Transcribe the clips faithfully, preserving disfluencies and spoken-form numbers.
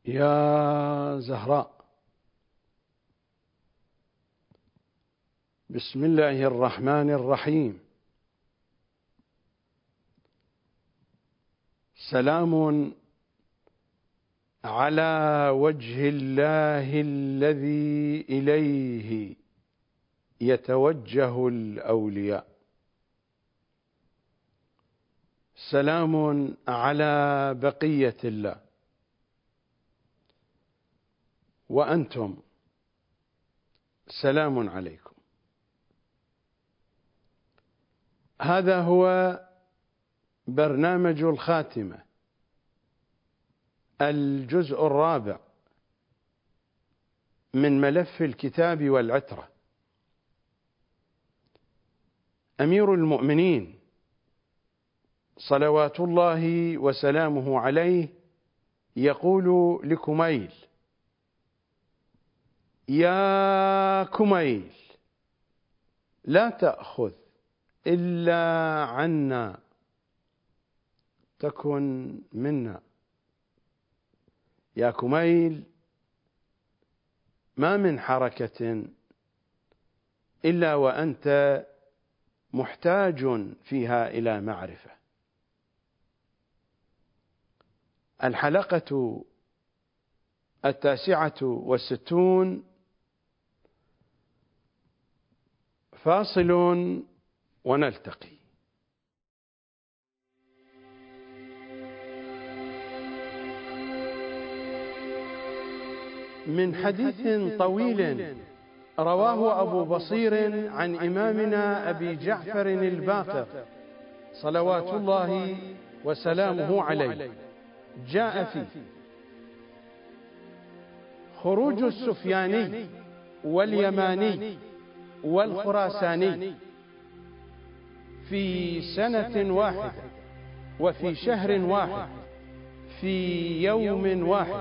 يا زهراء، بسم الله الرحمن الرحيم. سلام على وجه الله الذي إليه يتوجه الأولياء. سلام على بقية الله. وأنتم سلام عليكم. هذا هو برنامج الخاتمة، الجزء الرابع من ملف الكتاب والعترة. أمير المؤمنين صلوات الله وسلامه عليه يقول لكميل: يا كميل، لا تأخذ إلا عنا، تكن منا. يا كميل، ما من حركة إلا وأنت محتاج فيها إلى معرفة. الحلقة التاسعة والستون، فاصل ونلتقي. من حديث طويل رواه أبو بصير عن إمامنا أبي جعفر الباقر صلوات الله وسلامه عليه، جاء فيه: خروج السفياني واليماني والخراساني في سنة واحدة وفي شهر واحد في يوم واحد،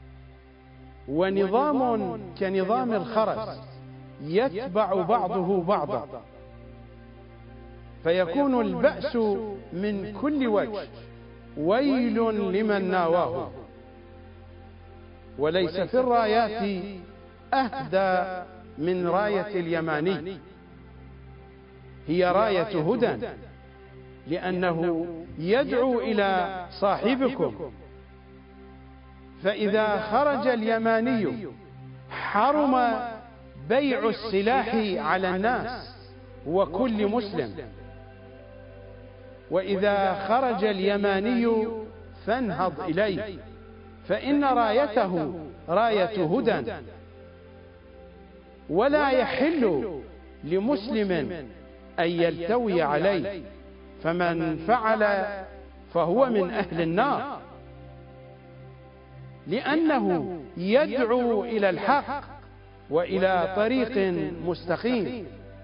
ونظام كنظام الخرس يتبع بعضه بعضا، فيكون البأس من كل وجه، ويل لمن ناواه. وليس في الرايات أهدى من راية اليماني، هي راية هدى، لأنه يدعو إلى صاحبكم. فإذا خرج اليماني حرم بيع السلاح على الناس وكل مسلم، وإذا خرج اليماني فانهض إليه، فإن رايته راية هدى، ولا يحل لمسلم أن يلتوي عليه، فمن فعل فهو من أهل النار، لأنه يدعو إلى الحق وإلى طريق مستقيم.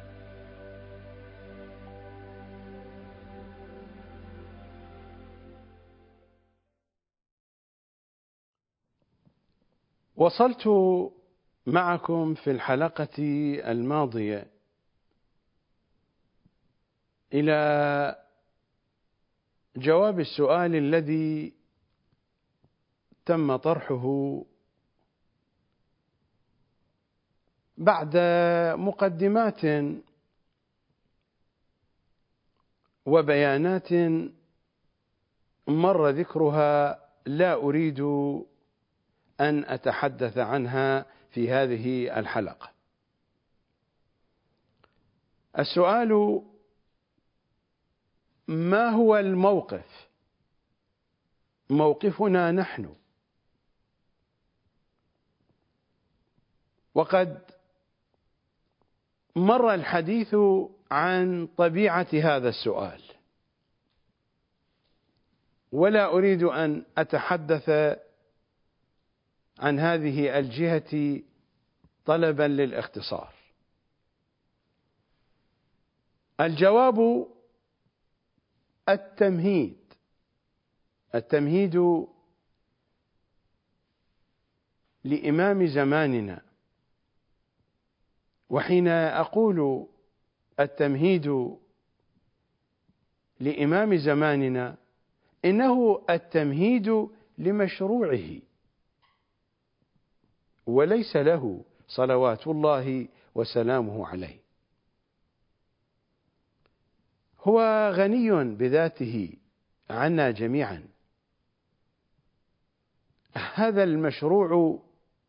وصلت معكم في الحلقة الماضية إلى جواب السؤال الذي تم طرحه بعد مقدمات وبيانات مر ذكرها، لا أريد أن أتحدث عنها في هذه الحلقة. السؤال: ما هو الموقف؟ موقفنا نحن. وقد مر الحديث عن طبيعة هذا السؤال، ولا أريد أن أتحدث عن هذه الجهة طلبا للاختصار. الجواب: التمهيد. التمهيد لإمام زماننا. وحين أقول التمهيد لإمام زماننا، إنه التمهيد لمشروعه، وليس له صلوات الله وسلامه عليه. هو غني بذاته عنا جميعا. هذا المشروع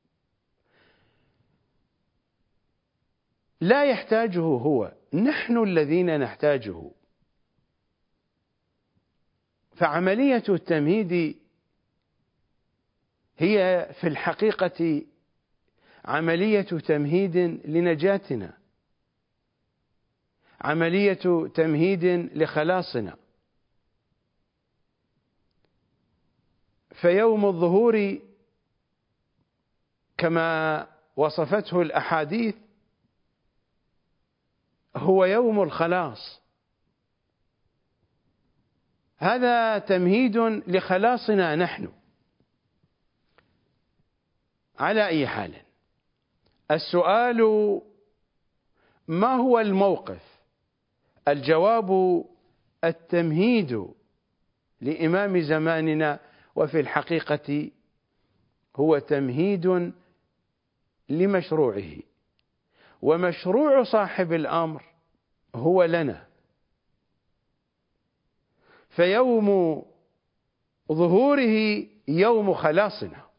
لا يحتاجه هو، نحن الذين نحتاجه. فعملية التمهيد هي في الحقيقة عملية تمهيد لنجاتنا، عملية تمهيد لخلاصنا. فيوم الظهور كما وصفته الأحاديث هو يوم الخلاص، هذا تمهيد لخلاصنا نحن. على أي حال، السؤال ما هو الموقف؟ الجواب التمهيد لإمام زماننا، وفي الحقيقة هو تمهيد لمشروعه، ومشروع صاحب الأمر هو لنا. فيوم ظهوره يوم خلاصنا.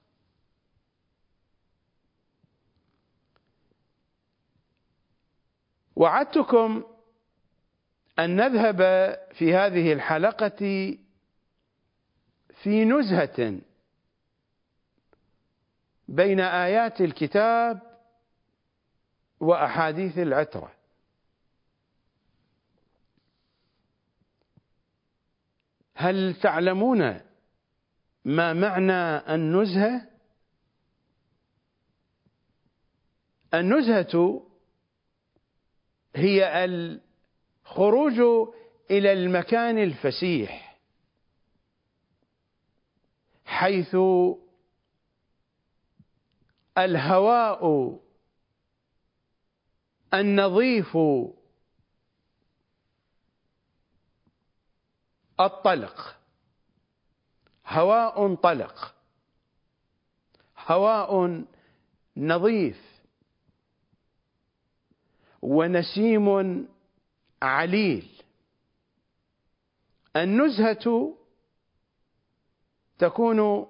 وعدتكم أن نذهب في هذه الحلقة في نزهة بين آيات الكتاب وأحاديث العترة. هل تعلمون ما معنى النزهة؟ النزهة هي الخروج إلى المكان الفسيح، حيث الهواء النظيف الطلق، هواء طلق، هواء نظيف ونسيم عليل. النزهة تكون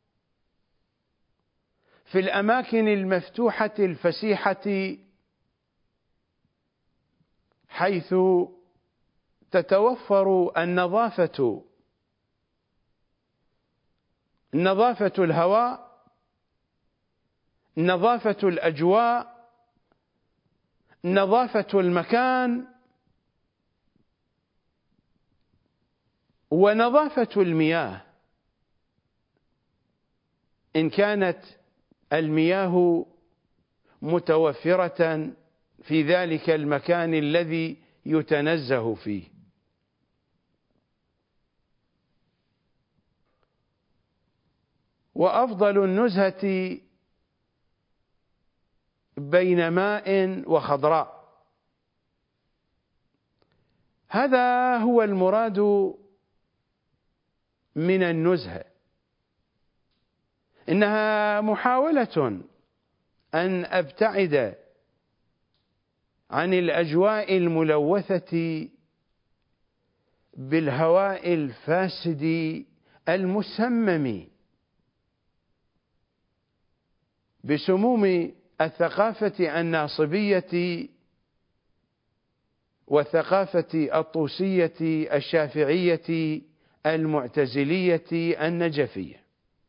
في الأماكن المفتوحة الفسيحة، حيث تتوفر النظافة، نظافة الهواء، نظافة الأجواء، نظافة المكان، ونظافة المياه إن كانت المياه متوفرة في ذلك المكان الذي يتنزه فيه. وأفضل النزهة بين ماء وخضراء، هذا هو المراد من النزهة. إنها محاولة أن أبتعد عن الأجواء الملوثة بالهواء الفاسد المسمم بسموم الثقافة الناصبية والثقافة الطوسية الشافعية المعتزلية النجفية،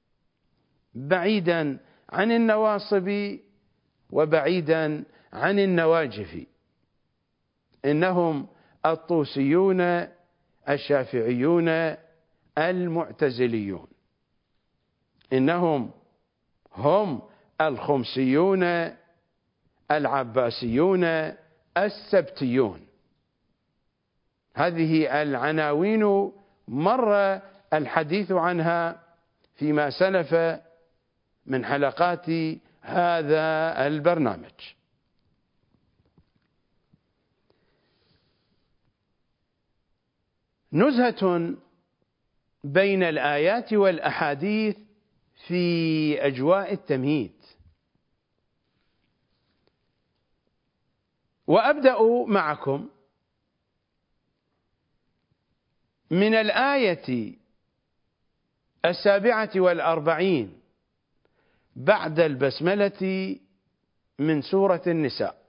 بعيدا عن النواصب وبعيدا عن النواجف. إنهم الطوسيون الشافعيون المعتزليون، إنهم هم الخمسيون العباسيون السبتيون. هذه العناوين مر الحديث عنها فيما سلف من حلقات هذا البرنامج. نزهة بين الآيات والأحاديث في أجواء التمهيد. وأبدأ معكم من الآية السابعة والأربعين بعد البسملة من سورة النساء.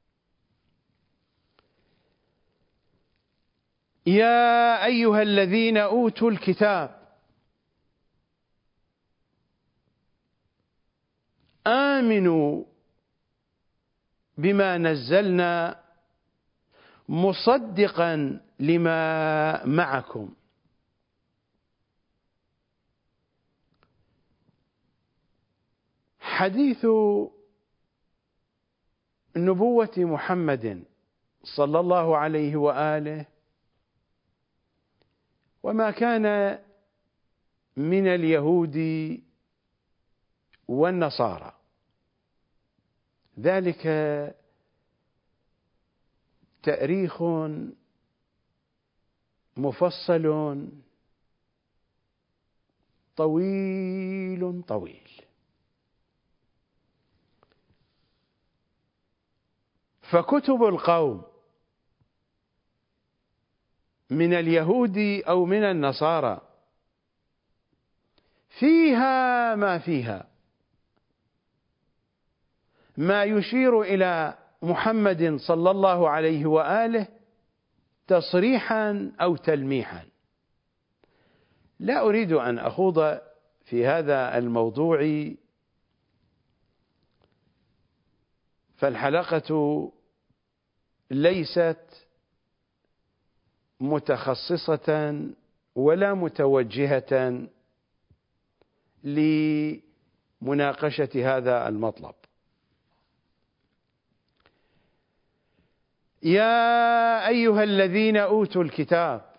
يا أيها الذين أوتوا الكتاب آمنوا بما نزلنا مصدقا لما معكم حديث نبوة محمد صلى الله عليه وآله وما كان من اليهود والنصارى، ذلك تأريخ مفصل طويل طويل. فكتب القوم من اليهود أو من النصارى فيها ما فيها ما يشير إلى محمد صلى الله عليه وآله تصريحا أو تلميحا. لا أريد أن أخوض في هذا الموضوع، فالحلقة ليست متخصصة ولا متوجهة لمناقشة هذا المطلب. يا أيها الذين أوتوا الكتاب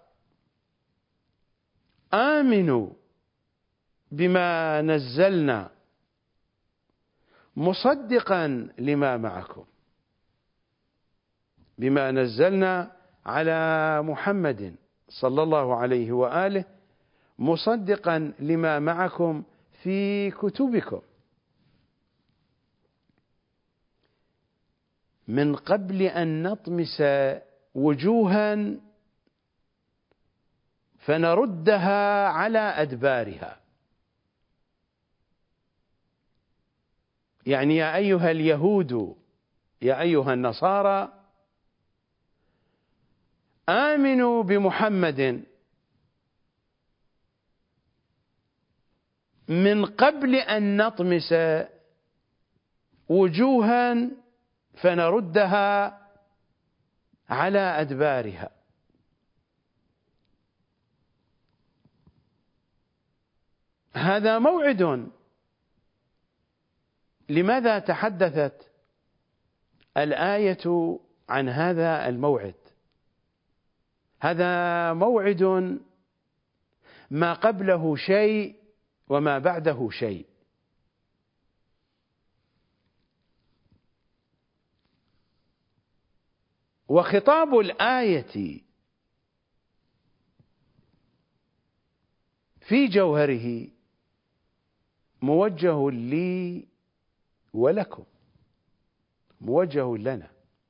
آمنوا بما نزلنا مصدقا لما معكم، بما نزلنا على محمد صلى الله عليه وآله مصدقا لما معكم في كتبكم من قبل أن نطمس وجوها فنردها على أدبارها. يعني يا أيها اليهود يا أيها النصارى آمنوا بمحمد من قبل أن نطمس وجوها فنردها على أدبارها. هذا موعد. لماذا تحدثت الآية عن هذا الموعد؟ هذا موعد ما قبله شيء وما بعده شيء. وخطاب الآية في جوهره موجه لي ولكم، موجه لنا.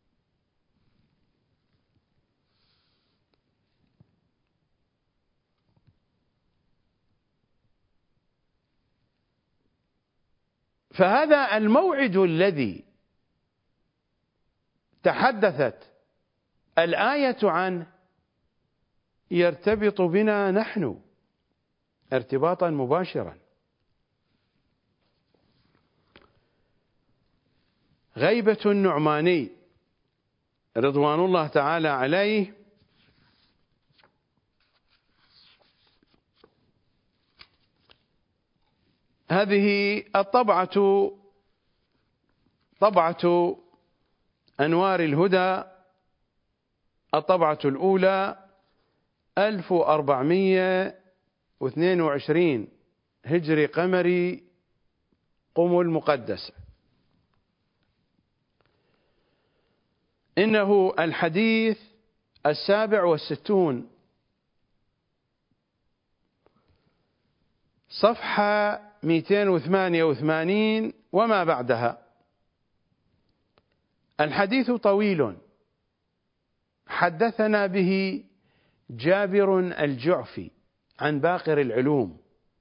فهذا الموعد الذي تحدثت الآية عنه يرتبط بنا نحن ارتباطا مباشرا. غيبة النعماني رضوان الله تعالى عليه هذه الطبعة طبعة أنوار الهدى، الطبعة الأولى ألف وأربعمائة واثنين وعشرين هجري قمري قم المقدس. إنه الحديث السابع والستون، صفحة مئتين وثمانية وثمانين وما بعدها. الحديث طويل حدثنا به جابر الجعفي عن باقر العلوم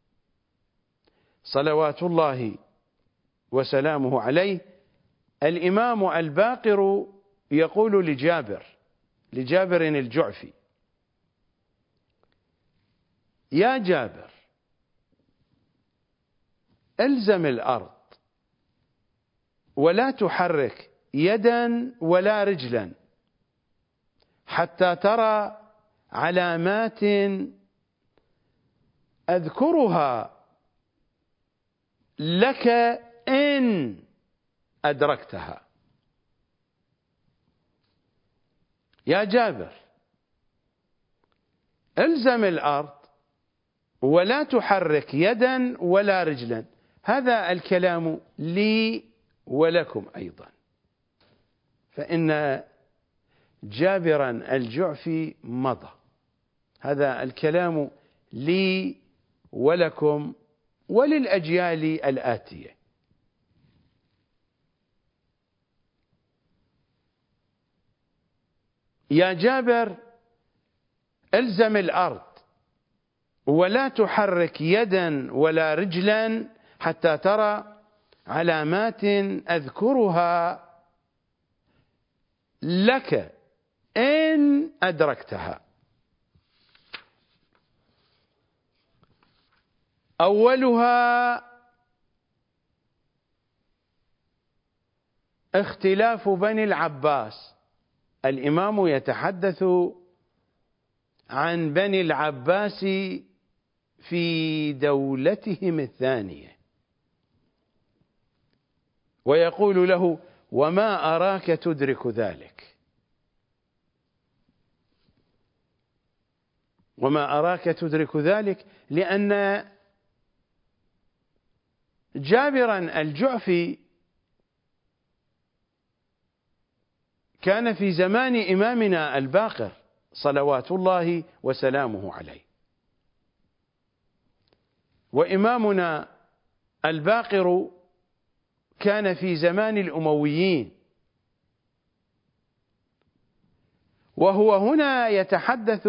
صلوات الله وسلامه عليه. الإمام الباقر يقول لجابر لجابر الجعفي: يا جابر، الزم الأرض ولا تحرك يدا ولا رجلا حتى ترى علامات أذكرها لك إن أدركتها. يا جابر، الزم الأرض ولا تحرك يدا ولا رجلا. هذا الكلام لي ولكم أيضا، فإن جابرا الجعفي مضى. هذا الكلام لي ولكم وللأجيال الآتية. يا جابر، الزم الأرض ولا تحرك يدا ولا رجلا حتى ترى علامات أذكرها لك إن أدركتها. أولها اختلاف بني العباس. الإمام يتحدث عن بني العباس في دولتهم الثانية، ويقول له: وما أراك تدرك ذلك، وما أراك تدرك ذلك، لأن جابرا الجعفي كان في زمان إمامنا الباقر صلوات الله وسلامه عليه. وإمامنا الباقر كان في زمان الأمويين، وهو هنا يتحدث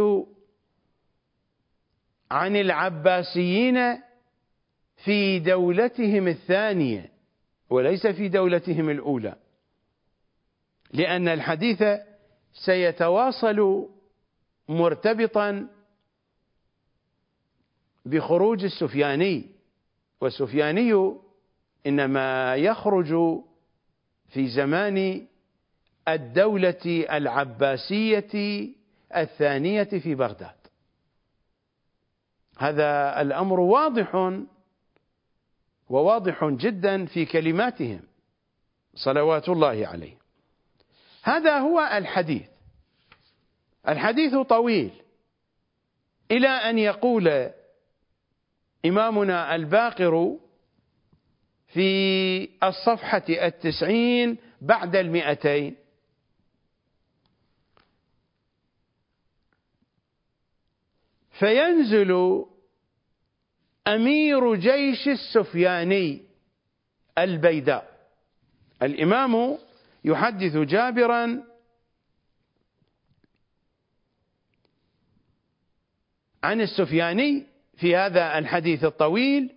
عن العباسيين في دولتهم الثانية وليس في دولتهم الأولى، لأن الحديث سيتواصل مرتبطا بخروج السفياني، والسفياني إنما يخرج في زمان الدولة العباسية الثانية في بغداد. هذا الأمر واضح وواضح جدا في كلماتهم صلوات الله عليه. هذا هو الحديث. الحديث طويل إلى أن يقول إمامنا الباقر في الصفحة التسعين بعد المئتين: فينزل أمير جيش السفياني البيداء. الإمام يحدث جابرا عن السفياني في هذا الحديث الطويل،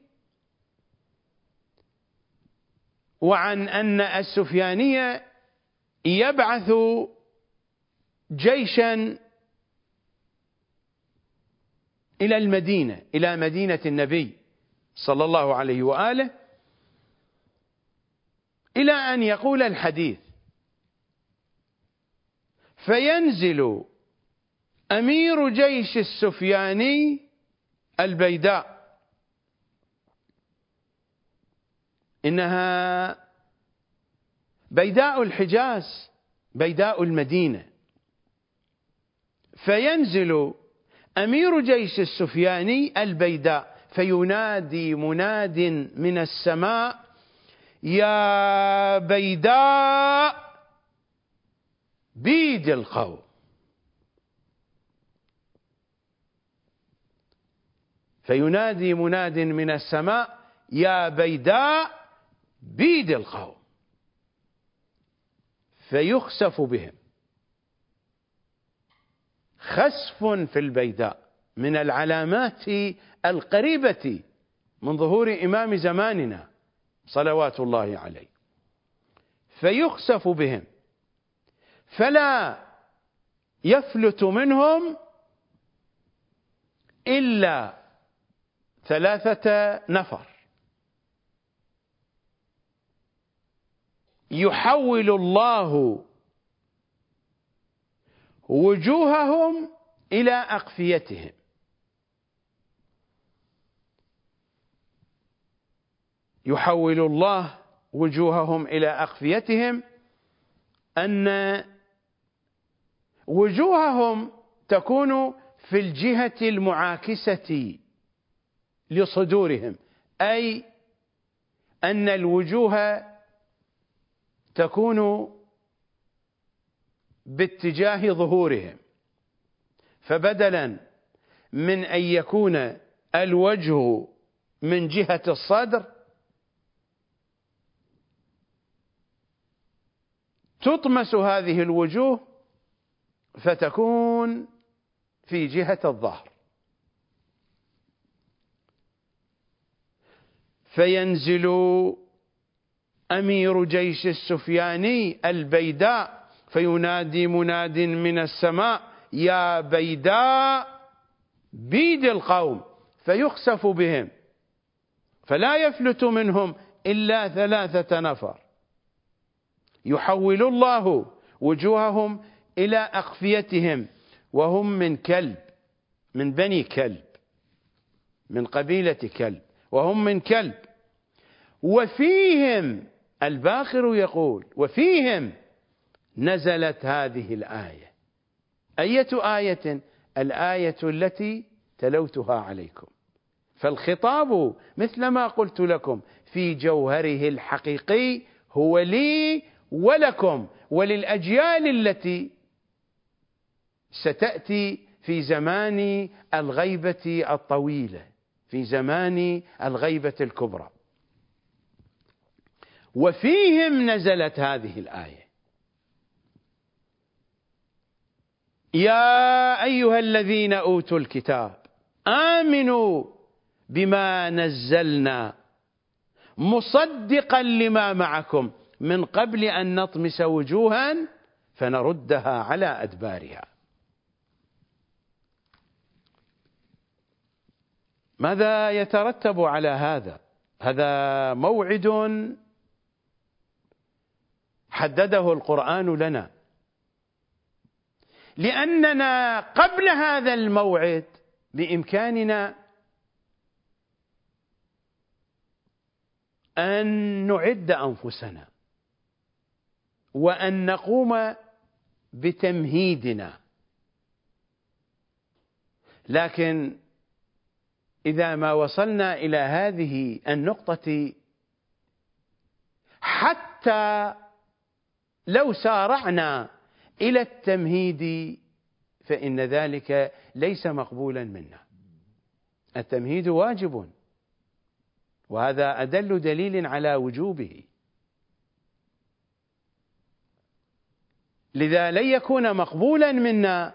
وعن أن السفياني يبعث جيشا إلى المدينة، إلى مدينة النبي صلى الله عليه وآله، إلى أن يقول الحديث: فينزل أمير جيش السفياني البيداء. إنها بيداء الحجاز، بيداء المدينة. فينزل أمير جيش السفياني البيداء فينادي مناد من السماء: يا بيداء بيد القوم. فينادي مناد من السماء: يا بيداء بيد القوم، فيخسف بهم. خسف في البيداء من العلامات القريبة من ظهور إمام زماننا صلوات الله عليه، فيخسف بهم فلا يفلت منهم إلا ثلاثة نفر، يحول الله وجوههم إلى أقفيتهم. يحول الله وجوههم إلى أقفيتهم، أن وجوههم تكون في الجهة المعاكسة لصدورهم، أي أن الوجوه تكون باتجاه ظهورهم، فبدلا من أن يكون الوجه من جهة الصدر تطمس هذه الوجوه فتكون في جهة الظهر، فينزل أمير جيش السفياني البيداء فينادي مناد من السماء يا بيداء بيد القوم، فيخسف بهم فلا يفلت منهم إلا ثلاثة نفر، يحول الله وجوههم إلى أقفيتهم، وهم من كلب، من بني كلب، من قبيلة كلب، وهم من كلب. وفيهم الباخر يقول وفيهم نزلت هذه الآية. أية آية؟ الآية التي تلوتها عليكم. فالخطاب مثل ما قلت لكم في جوهره الحقيقي هو لي ولكم وللأجيال التي ستأتي في زمان الغيبة الطويلة، في زمان الغيبة الكبرى. وفيهم نزلت هذه الآية يا أيها الذين أوتوا الكتاب آمنوا بما نزلنا مصدقا لما معكم من قبل أن نطمس وجوها فنردها على أدبارها. ماذا يترتب على هذا؟ هذا موعد حدده القرآن لنا، لأننا قبل هذا الموعد بإمكاننا أن نعد أنفسنا وأن نقوم بتمهيدنا، لكن إذا ما وصلنا إلى هذه النقطة حتى لو سارعنا إلى التمهيد فإن ذلك ليس مقبولا منا. التمهيد واجب، وهذا أدل دليل على وجوبه، لذا لن يكون مقبولا منا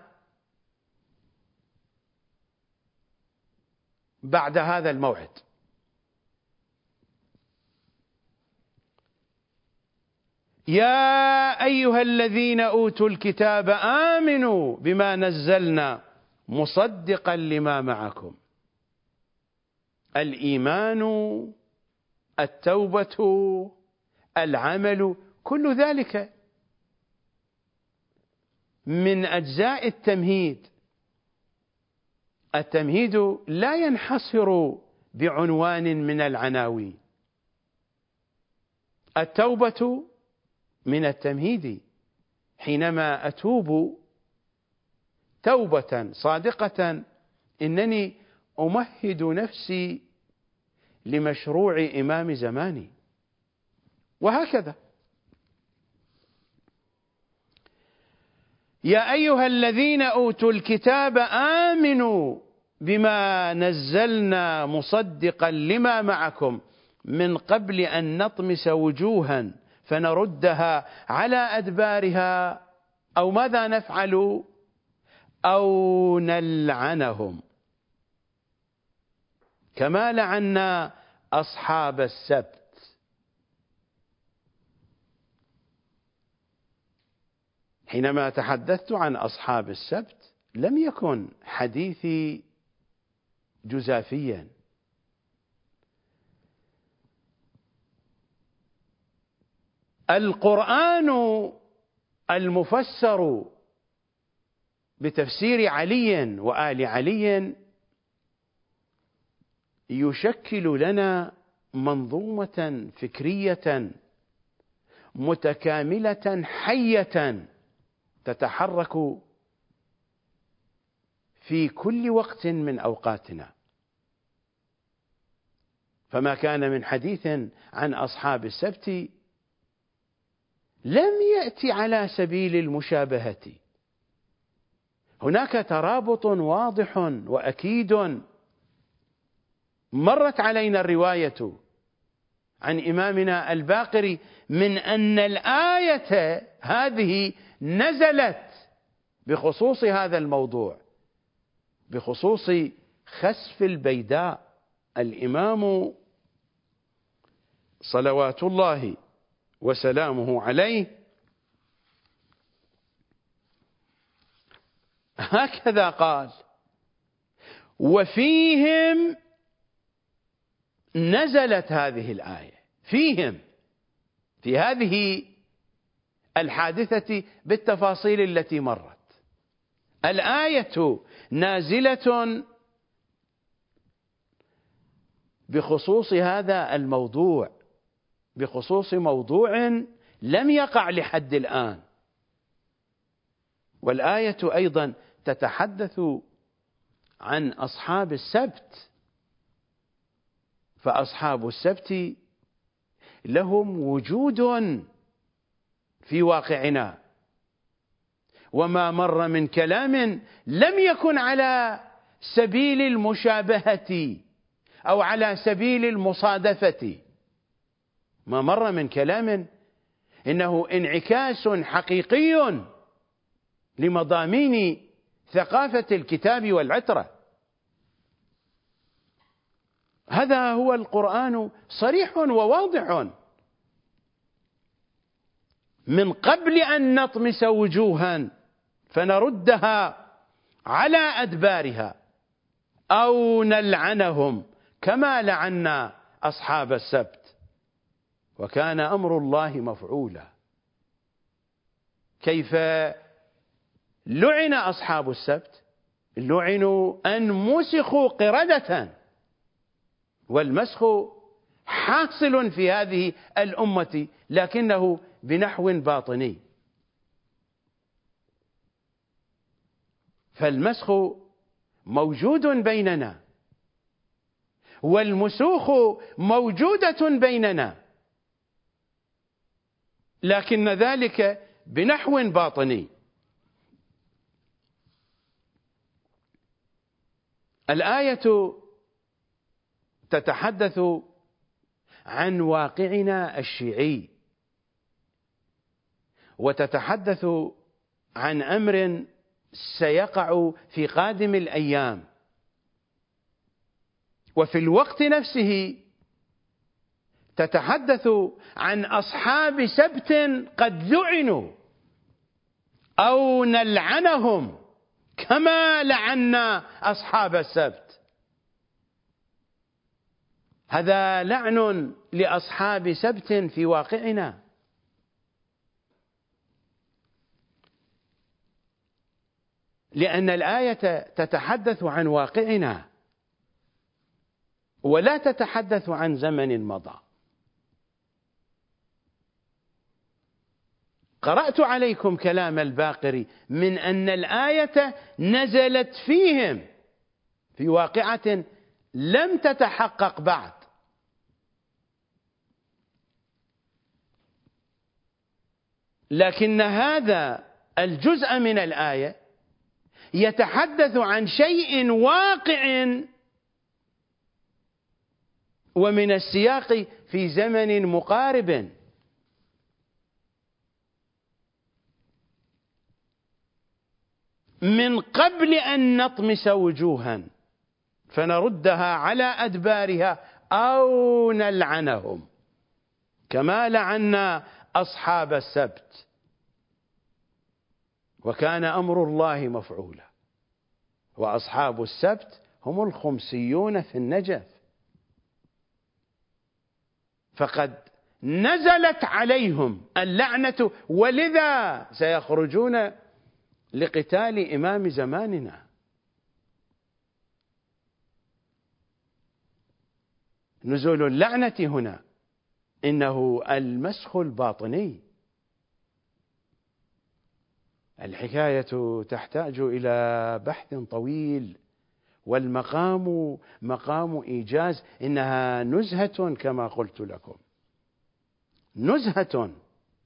بعد هذا الموعد. يا أيها الذين أوتوا الكتاب آمنوا بما نزلنا مصدقا لما معكم. الإيمان، التوبة، العمل، كل ذلك من أجزاء التمهيد. التمهيد لا ينحصر بعنوان من العناوين. التوبة من التمهيد، حينما أتوب توبة صادقة إنني أمهد نفسي لمشروع إمام زماني، وهكذا. يا أيها الذين أوتوا الكتاب آمنوا بما نزلنا مصدقا لما معكم من قبل أن نطمس وجوها فنردها على أدبارها، أو ماذا نفعل؟ أو نلعنهم كما لعنا أصحاب السبت. حينما تحدثت عن أصحاب السبت لم يكن حديثي جزافيا، القرآن المفسر بتفسير علي وآل علي يشكل لنا منظومة فكرية متكاملة حية تتحرك في كل وقت من أوقاتنا. فما كان من حديث عن أصحاب السبت لم يأتي على سبيل المشابهة، هناك ترابط واضح وأكيد. مرت علينا الرواية عن إمامنا الباقري من أن الآية هذه نزلت بخصوص هذا الموضوع، بخصوص خسف البيداء. الإمام صلوات الله وسلامه عليه هكذا قال: وفيهم نزلت هذه الآية. فيهم، في هذه الحادثة بالتفاصيل التي مرت. الآية نازلة بخصوص هذا الموضوع، بخصوص موضوع لم يقع لحد الآن. والآية أيضا تتحدث عن أصحاب السبت، فأصحاب السبت لهم وجود في واقعنا، وما مر من كلام لم يكن على سبيل المشابهة أو على سبيل المصادفة. ما مر من كلام إنه انعكاس حقيقي لمضامين ثقافة الكتاب والعترة. هذا هو القرآن، صريح وواضح. من قبل أن نطمس وجوها فنردها على أدبارها أو نلعنهم كما لعنا أصحاب السبت، وكان أمر الله مفعولا. كيف لعن أصحاب السبت؟ لعنوا أن مسخوا قردة، والمسخ حاصل في هذه الأمة لكنه بنحو باطني. فالمسخ موجود بيننا، والمسوخ موجودة بيننا، لكن ذلك بنحو باطني. الآية تتحدث عن واقعنا الشيعي، وتتحدث عن أمر سيقع في قادم الأيام، وفي الوقت نفسه تتحدث عن أصحاب سبت قد لعنوا أو نلعنهم كما لعنا أصحاب السبت. هذا لعن لأصحاب سبت في واقعنا. لأن الآية تتحدث عن واقعنا ولا تتحدث عن زمن مضى. قرأت عليكم كلام الباقري من أن الآية نزلت فيهم في واقعة لم تتحقق بعد. لكن هذا الجزء من الآية يتحدث عن شيء واقع ومن السياق في زمن مقارب. من قبل أن نطمس وجوها فنردها على أدبارها أو نلعنهم كما لعنا أصحاب السبت وكان أمر الله مفعولا. وأصحاب السبت هم الخمسيون في النجف، فقد نزلت عليهم اللعنة، ولذا سيخرجون لقتال إمام زماننا. نزول اللعنة هنا إنه المسخ الباطني. الحكاية تحتاج إلى بحث طويل، والمقام مقام إيجاز. إنها نزهة كما قلت لكم، نزهة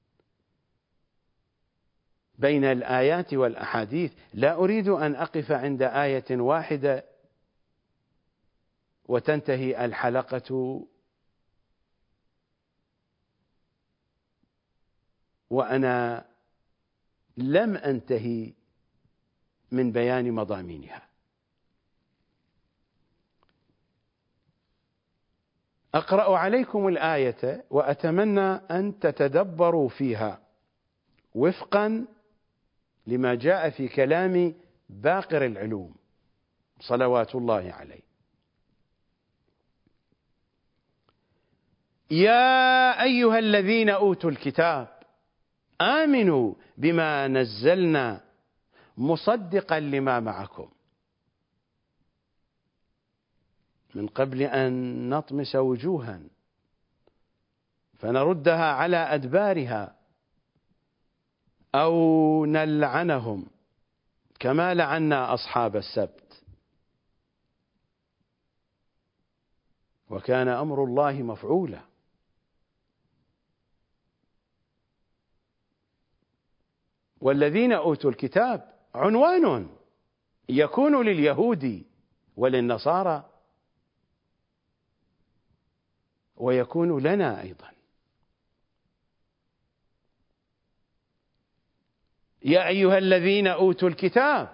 بين الآيات والأحاديث. لا أريد أن أقف عند آية واحدة وتنتهي الحلقة وأنا لم أنتهي من بيان مضامينها. أقرأ عليكم الآية وأتمنى أن تتدبروا فيها وفقا لما جاء في كلام باقر العلوم صلوات الله عليه. يا أيها الذين أوتوا الكتاب آمنوا بما نزلنا مصدقا لما معكم من قبل أن نطمس وجوها فنردها على أدبارها أو نلعنهم كما لعنا أصحاب السبت وكان أمر الله مفعولا. والذين أوتوا الكتاب عنوان يكون لليهود وللنصارى ويكون لنا أيضا. يا أيها الذين أوتوا الكتاب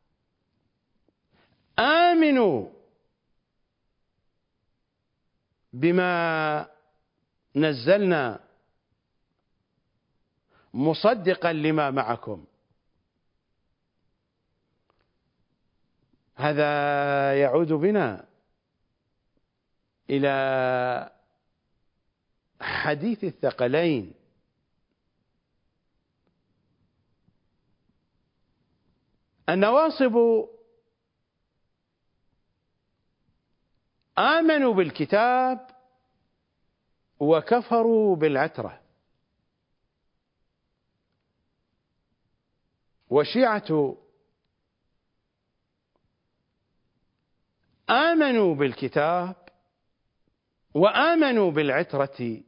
آمنوا بما نزلنا مصدقا لما معكم. هذا يعود بنا إلى حديث الثقلين. النواصب آمنوا بالكتاب وكفروا بالعترة، والشيعة آمنوا بالكتاب وآمنوا بالعترة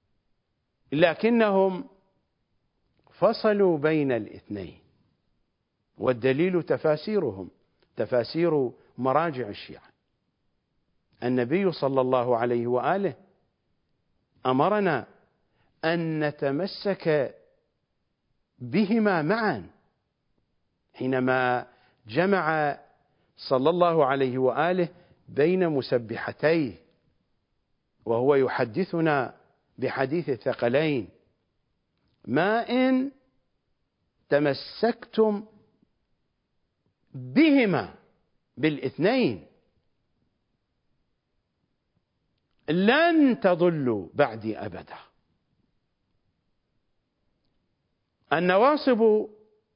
لكنهم فصلوا بين الاثنين، والدليل تفاسيرهم، تفاسير مراجع الشيعة. النبي صلى الله عليه وآله أمرنا أن نتمسك بهما معا حينما جمع صلى الله عليه وآله بين مسبحتيه وهو يحدثنا بحديث الثقلين: ما إن تمسكتم بهما بالاثنين لن تضلوا بعدي أبدا. النواصب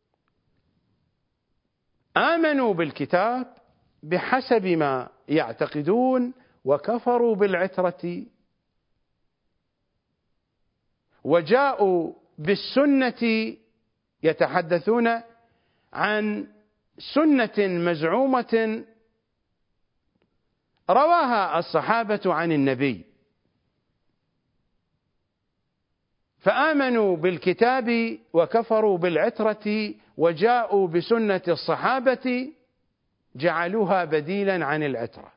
آمنوا بالكتاب بحسب ما يعتقدون وكفروا بالعترة، وجاءوا بالسنة يتحدثون عن سنة مزعومة رواها الصحابة عن النبي، فآمنوا بالكتاب وكفروا بالعترة وجاءوا بسنة الصحابة جعلوها بديلا عن العترة.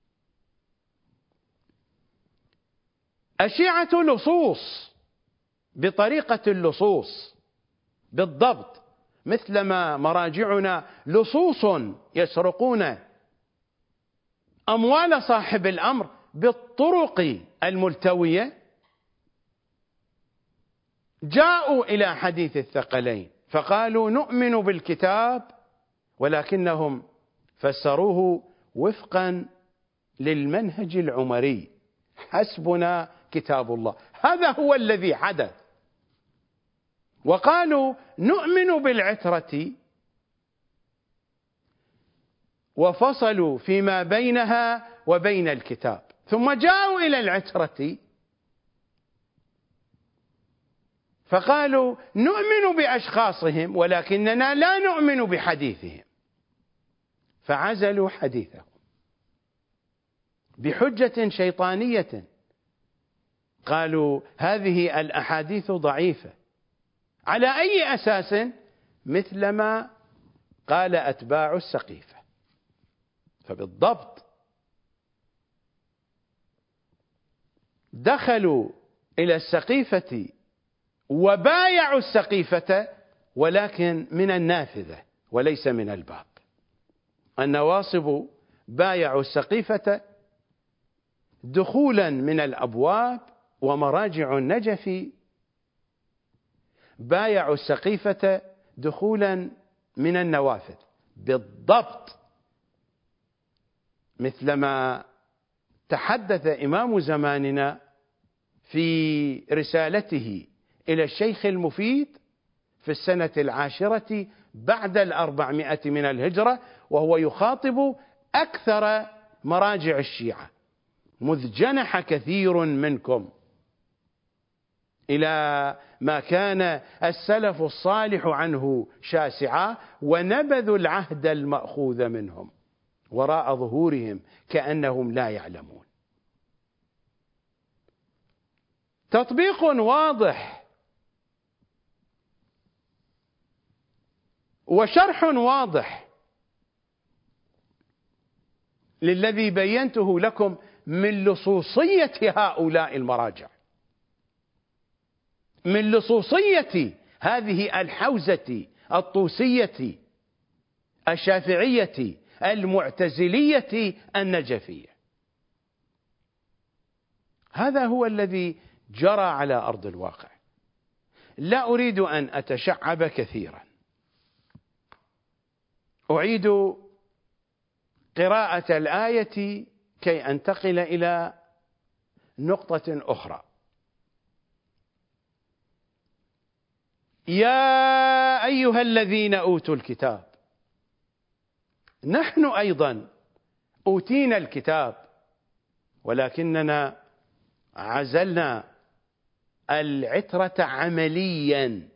الشيعة لصوص بطريقة اللصوص بالضبط، مثلما مراجعنا لصوص يسرقون أموال صاحب الأمر بالطرق الملتوية، جاءوا إلى حديث الثقلين فقالوا نؤمن بالكتاب، ولكنهم فسروه وفقا للمنهج العمري، حسبنا كتاب الله. هذا هو الذي حدث. وقالوا نؤمن بالعترة، وفصلوا فيما بينها وبين الكتاب، ثم جاءوا إلى العترة فقالوا نؤمن بأشخاصهم ولكننا لا نؤمن بحديثهم، فعزلوا حديثهم بحجة شيطانية. قالوا هذه الأحاديث ضعيفة. على أي أساس؟ مثلما قال أتباع السقيفة. فبالضبط دخلوا إلى السقيفة وبايعوا السقيفة، ولكن من النافذة وليس من الباب. النواصب بايعوا السقيفة دخولا من الأبواب، ومراجع النجف بايعوا السقيفة دخولا من النوافذ، بالضبط مثلما تحدث إمام زماننا في رسالته إلى الشيخ المفيد في السنة العاشرة بعد الأربعمائة من الهجرة، وهو يخاطب أكثر مراجع الشيعة: مذ جنح كثير منكم إلى ما كان السلف الصالح عنه شاسعا، ونبذوا العهد المأخوذ منهم وراء ظهورهم كأنهم لا يعلمون. تطبيق واضح وشرح واضح للذي بينته لكم من لصوصية هؤلاء المراجع، من لصوصية هذه الحوزة الطوسية الشافعية المعتزلية النجفية. هذا هو الذي جرى على أرض الواقع. لا أريد أن أتشعب كثيرا، أعيد قراءة الآية كي أنتقل إلى نقطة أخرى. يا أيها الذين أوتوا الكتاب، نحن أيضا أوتينا الكتاب، ولكننا عزلنا العترة عمليا.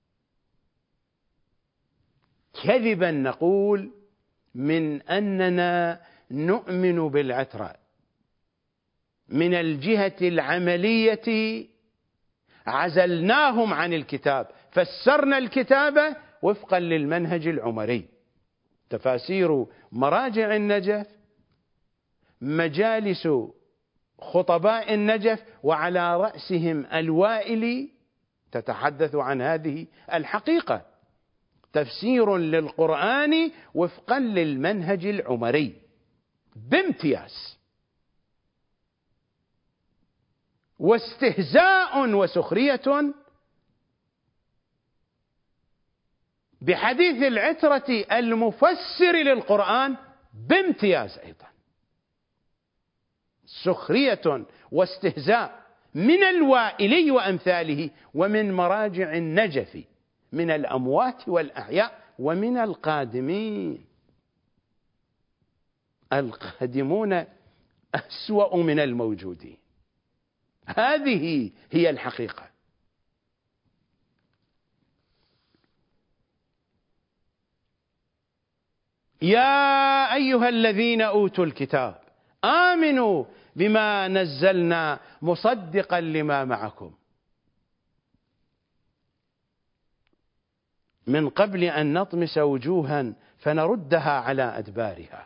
كذبا نقول من أننا نؤمن بالعترة، من الجهة العملية عزلناهم عن الكتاب، فسرنا الكتاب وفقا للمنهج العمري. تفاسير مراجع النجف، مجالس خطباء النجف وعلى رأسهم الوائلي تتحدث عن هذه الحقيقة، تفسير للقرآن وفقا للمنهج العمري بامتياز، واستهزاء وسخرية بحديث العترة المفسر للقرآن بامتياز أيضا، سخرية واستهزاء من الوائلي وأمثاله ومن مراجع النجف من الأموات والأحياء ومن القادمين. القادمون أسوأ من الموجودين. هذه هي الحقيقة. يا أيها الذين أوتوا الكتاب آمنوا بما نزلنا مصدقا لما معكم من قبل أن نطمس وجوها فنردها على أدبارها.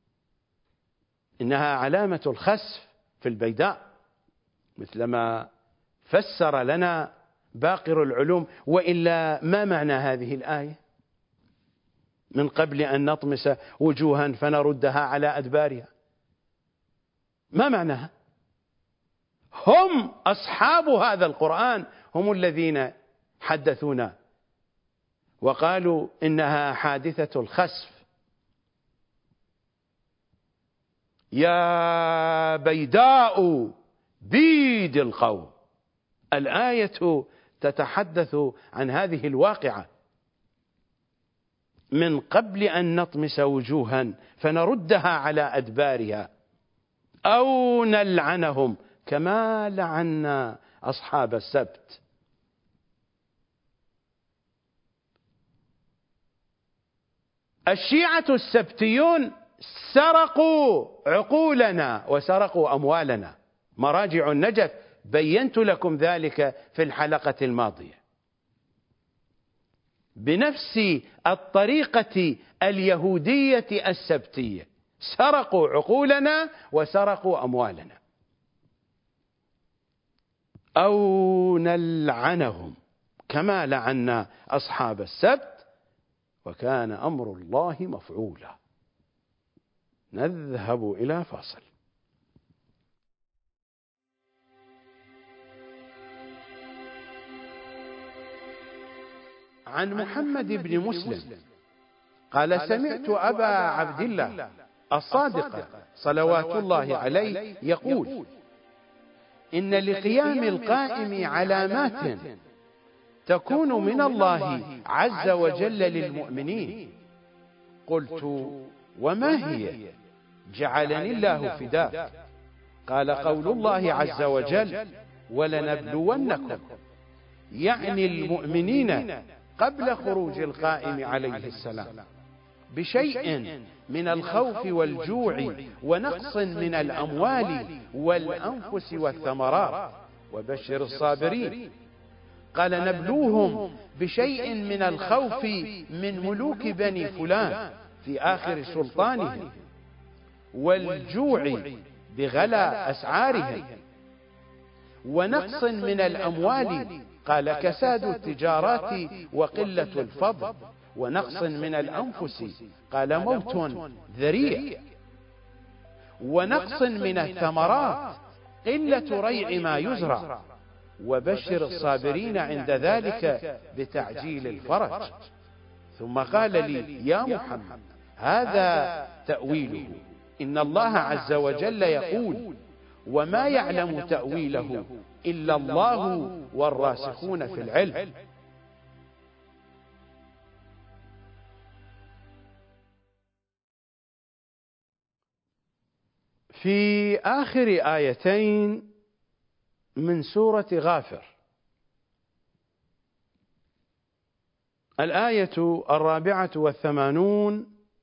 إنها علامة الخسف في البيداء، مثلما فسر لنا باقر العلوم. وإلا ما معنى هذه الآية؟ من قبل أن نطمس وجوها فنردها على أدبارها. ما معناها؟ هم أصحاب هذا القرآن هم الذين حدثونا وقالوا إنها حادثة الخسف. يا بيداء بيد القوم. الآية تتحدث عن هذه الواقعة. من قبل أن نطمس وجوها فنردها على أدبارها أو نلعنهم كما لعنا أصحاب السبت. الشيعة السبتيون سرقوا عقولنا وسرقوا أموالنا. مراجع النجف بينت لكم ذلك في الحلقة الماضية. بنفس الطريقة اليهودية السبتية سرقوا عقولنا وسرقوا أموالنا أو نلعنهم كما لعنا أصحاب السبت وكان أمر الله مفعولا. نذهب إلى فاصل. عن محمد بن مسلم قال سمعت أبا عبد الله الصادق صلوات الله عليه يقول إن لقيام القائم علامات تكون من الله عز وجل للمؤمنين. قلت وما هي؟ جعلني الله فداك. قال قول الله عز وجل ولنبلونكم، يعني المؤمنين قبل خروج القائم عليه السلام بشيء من الخوف والجوع ونقص من الأموال والأنفس والثمرات وبشر الصابرين. قال نبلوهم بشيء من الخوف من ملوك بني فلان في آخر سلطانهم والجوع بغلا أسعارهم ونقص من الأموال. قال كساد التجارات وقلة الفضل ونقص من الأنفس. قال موت ذريع ونقص من الثمرات قلة ريع ما يزرع. وبشر الصابرين عند ذلك بتعجيل الفرج. ثم قال لي يا محمد هذا تأويله، إن الله عز وجل يقول وما يعلم تأويله إلا الله والراسخون في العلم. في آخر آيتين من سورة غافر، الآية الرابعة والثمانون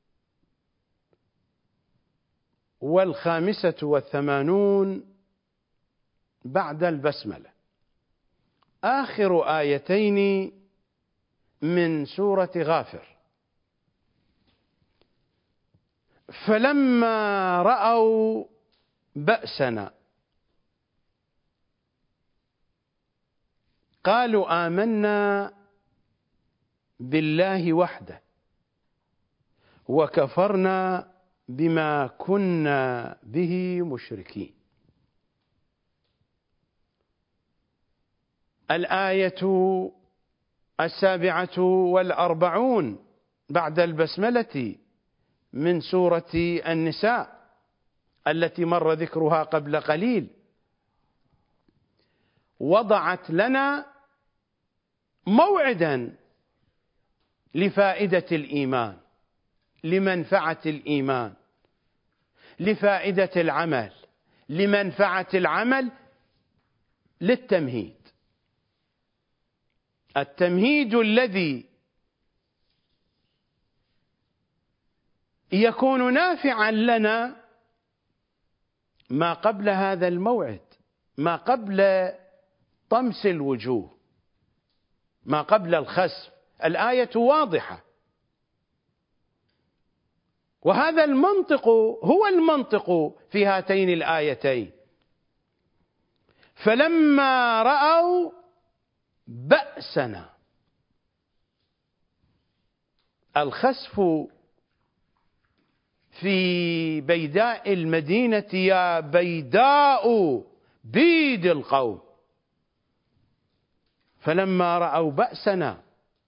والخامسة والثمانون بعد البسملة، آخر آيتين من سورة غافر. فلما رأوا بأسنا قالوا آمنا بالله وحده وكفرنا بما كنا به مشركين. الآية السابعة والأربعون بعد البسملة من سورة النساء التي مر ذكرها قبل قليل، وضعت لنا موعدا لفائدة الإيمان، لمنفعة الإيمان، لفائدة العمل، لمنفعة العمل، للتمهيد. التمهيد الذي يكون نافعا لنا ما قبل هذا الموعد، ما قبل طمس الوجوه، ما قبل الخسف. الآية واضحة، وهذا المنطق هو المنطق في هاتين الآيتين. فلما رأوا بأسنا، الخسف في بيداء المدينة يا بيداء بيد القوم، فلما رأوا بأسنا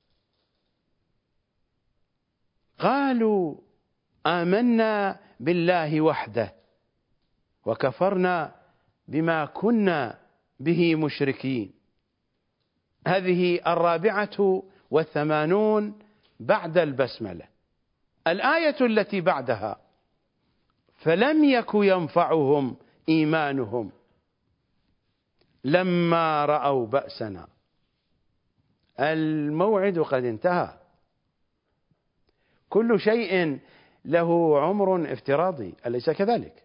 قالوا آمنا بالله وحده وكفرنا بما كنا به مشركين. هذه الرابعة والثمانون بعد البسملة. الآية التي بعدها: فلم يك ينفعهم إيمانهم لما رأوا بأسنا. الموعد قد انتهى. كل شيء له عمر افتراضي، أليس كذلك؟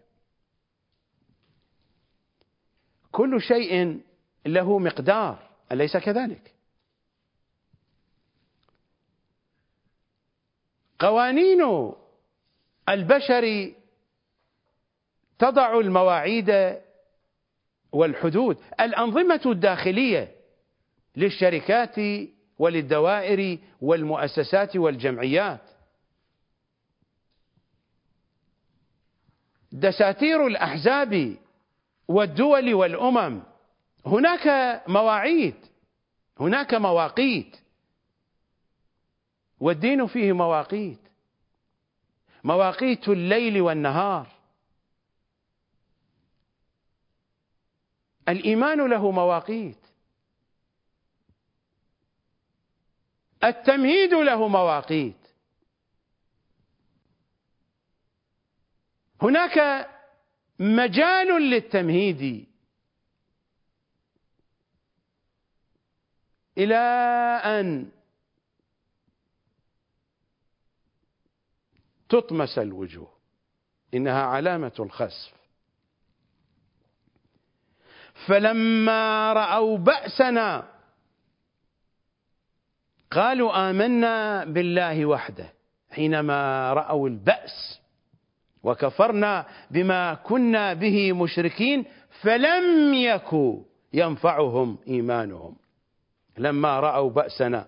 كل شيء له مقدار، أليس كذلك؟ قوانين البشر تضع المواعيد والحدود. الأنظمة الداخلية للشركات وللدوائر والمؤسسات والجمعيات، دساتير الأحزاب والدول والأمم، هناك مواعيد، هناك مواقيت، والدين فيه مواقيت، مواقيت الليل والنهار. الإيمان له مواقيت، التمهيد له مواقيت. هناك مجال للتمهيد إلى أن تطمس الوجوه، إنها علامة الخسف. فلما رأوا بأسنا قالوا آمنا بالله وحده، حينما رأوا البأس، وكفرنا بما كنا به مشركين فلم يك ينفعهم إيمانهم لما رأوا بأسنا.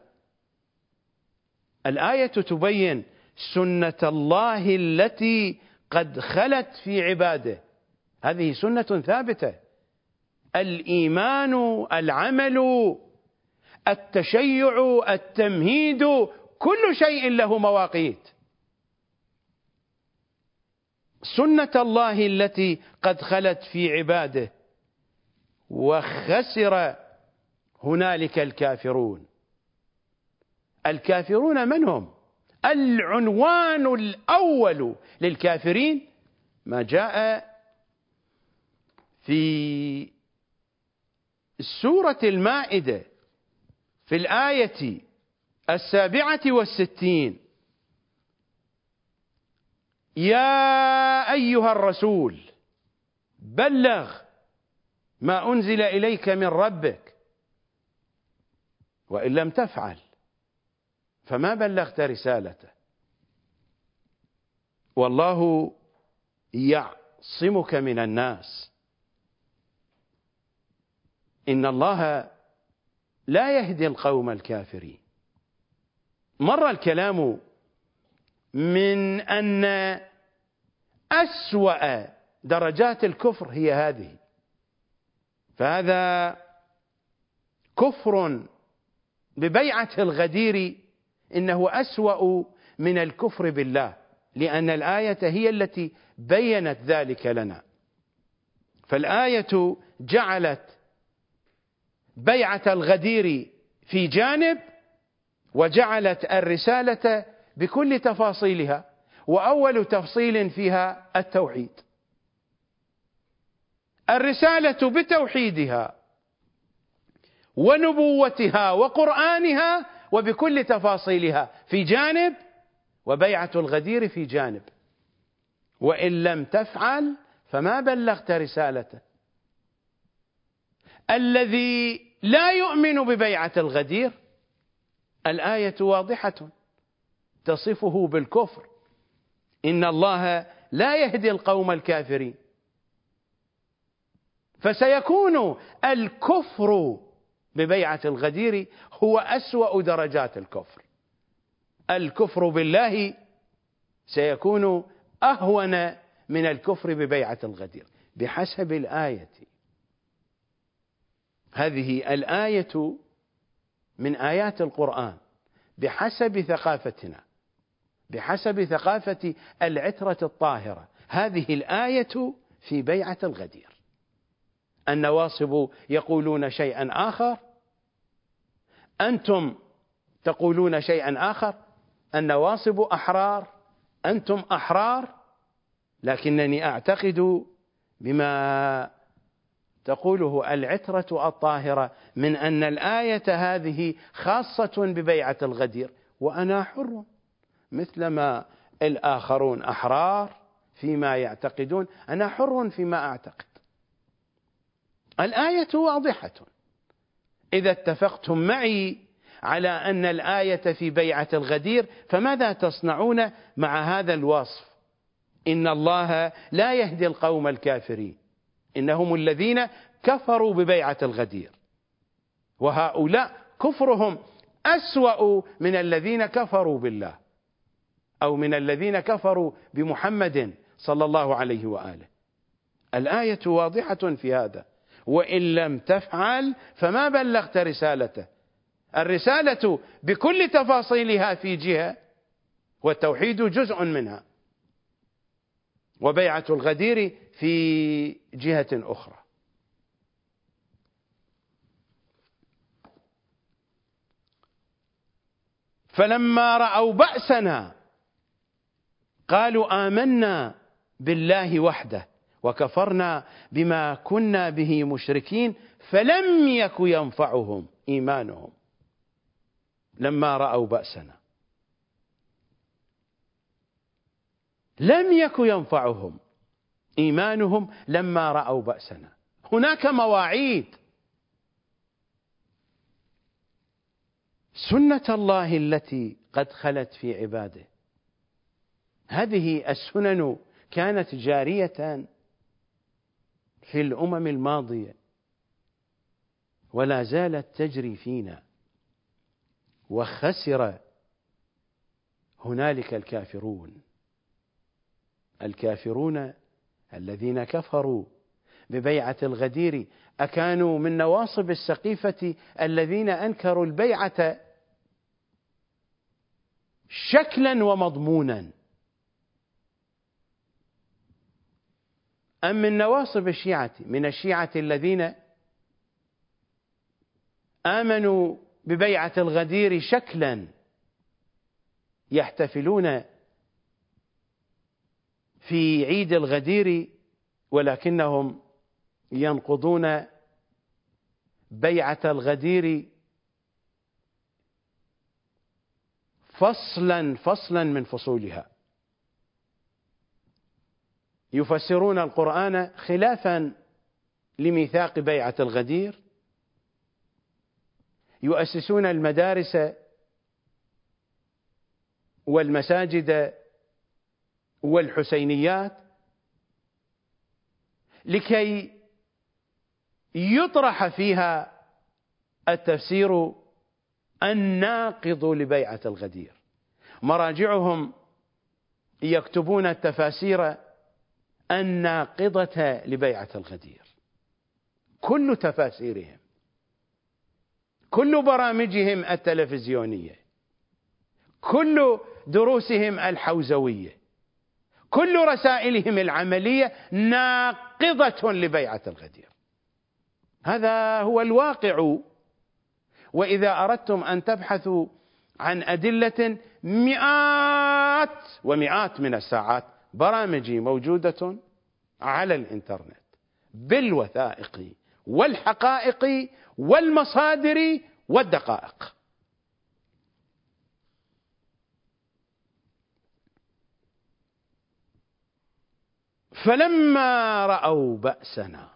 الآية تبين سنة الله التي قد خلت في عباده، هذه سنة ثابتة. الإيمان، العمل، التشيع، التمهيد، كل شيء له مواقيت. سنة الله التي قد خلت في عباده. وخسر هنالك الكافرون. الكافرون من هم؟ العنوان الأول للكافرين ما جاء في سورة المائدة في الآية السابعة والستين: يا أيها الرسول بلغ ما أنزل إليك من ربك وإن لم تفعل فما بلغت رسالته والله يعصمك من الناس إن الله لا يهدي القوم الكافرين. مر الكلام من أن أسوأ درجات الكفر هي هذه، فهذا كفر ببيعة الغدير، إنه أسوأ من الكفر بالله، لأن الآية هي التي بينت ذلك لنا. فالآية جعلت بيعة الغدير في جانب، وجعلت الرسالة بكل تفاصيلها، وأول تفصيل فيها التوحيد. الرسالة بتوحيدها ونبوتها وقرآنها وبكل تفاصيلها في جانب، وبيعة الغدير في جانب. وإن لم تفعل فما بلغت رسالته. الذي لا يؤمن ببيعة الغدير الآية واضحة تصفه بالكفر، إن الله لا يهدي القوم الكافرين. فسيكون الكفر ببيعة الغدير هو أسوأ درجات الكفر. الكفر بالله سيكون أهون من الكفر ببيعة الغدير بحسب الآية. هذه الآية من آيات القرآن بحسب ثقافتنا، بحسب ثقافة العترة الطاهرة. هذه الآية في بيعة الغدير. النواصب يقولون شيئا آخر، أنتم تقولون شيئا آخر. النواصب أحرار، أنتم أحرار، لكنني أعتقد بما تقوله العترة الطاهرة من أن الآية هذه خاصة ببيعة الغدير، وأنا حر مثلما الآخرون أحرار فيما يعتقدون، أنا حر فيما أعتقد. الآية واضحة. إذا اتفقتم معي على أن الآية في بيعة الغدير، فماذا تصنعون مع هذا الوصف؟ إن الله لا يهدي القوم الكافرين، إنهم الذين كفروا ببيعة الغدير، وهؤلاء كفرهم أسوأ من الذين كفروا بالله أو من الذين كفروا بمحمد صلى الله عليه وآله. الآية واضحة في هذا، وإن لم تفعل فما بلغت رسالته. الرسالة بكل تفاصيلها في جهة، والتوحيد جزء منها، وبيعة الغدير في جهة أخرى. فلما رأوا بأسنا قالوا آمنا بالله وحده وكفرنا بما كنا به مشركين فلم يك ينفعهم إيمانهم. لما رأوا بأسنا لم يك ينفعهم إيمانهم لما رأوا بأسنا. هناك مواعيد، سنة الله التي قد خلت في عباده، هذه السنن كانت جارية في الأمم الماضية ولا زالت تجري فينا، وخسر هنالك الكافرون. الكافرون الذين كفروا ببيعة الغدير أكانوا من نواصب السقيفة الذين أنكروا البيعة شكلا ومضمونا، أم من نواصب الشيعة، من الشيعة الذين آمنوا ببيعة الغدير شكلا، يحتفلون في عيد الغدير ولكنهم ينقضون بيعة الغدير فصلا فصلا من فصولها، يفسرون القرآن خلافا لميثاق بيعة الغدير، يؤسسون المدارس والمساجد والحسينيات لكي يطرح فيها التفسير الناقض لبيعة الغدير. مراجعهم يكتبون التفاسير الناقضة لبيعة الغدير، كل تفاسيرهم، كل برامجهم التلفزيونية، كل دروسهم الحوزوية، كل رسائلهم العملية ناقضة لبيعة الغدير. هذا هو الواقع. وإذا أردتم أن تبحثوا عن أدلة، مئات ومئات من الساعات برامجي موجودة على الإنترنت بالوثائق والحقائق والمصادر والدقائق. فلما رأوا بأسنا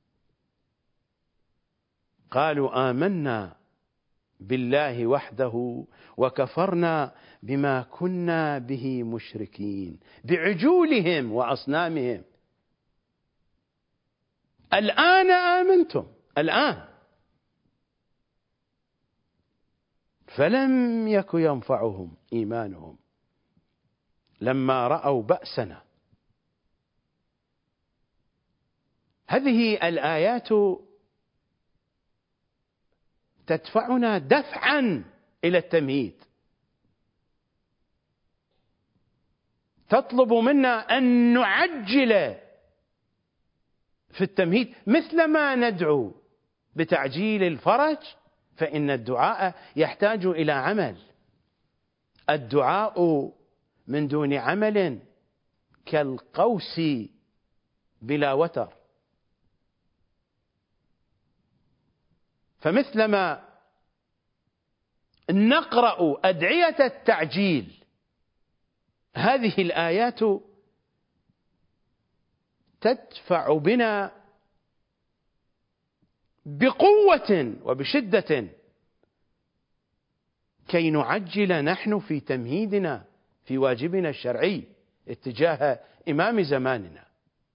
قالوا آمنا بالله وحده وكفرنا بما كنا به مشركين، بعجولهم وأصنامهم. الآن آمنتم، الآن. فلم يك ينفعهم إيمانهم لما رأوا بأسنا. هذه الآيات تدفعنا دفعا إلى التمهيد، تطلب منا أن نعجل في التمهيد، مثلما ندعو بتعجيل الفرج، فإن الدعاء يحتاج إلى عمل. الدعاء من دون عمل كالقوس بلا وتر. فمثلما نقرأ أدعية التعجيل، هذه الآيات تدفع بنا بقوة وبشدة كي نعجل نحن في تمهيدنا في واجبنا الشرعي اتجاه إمام زماننا.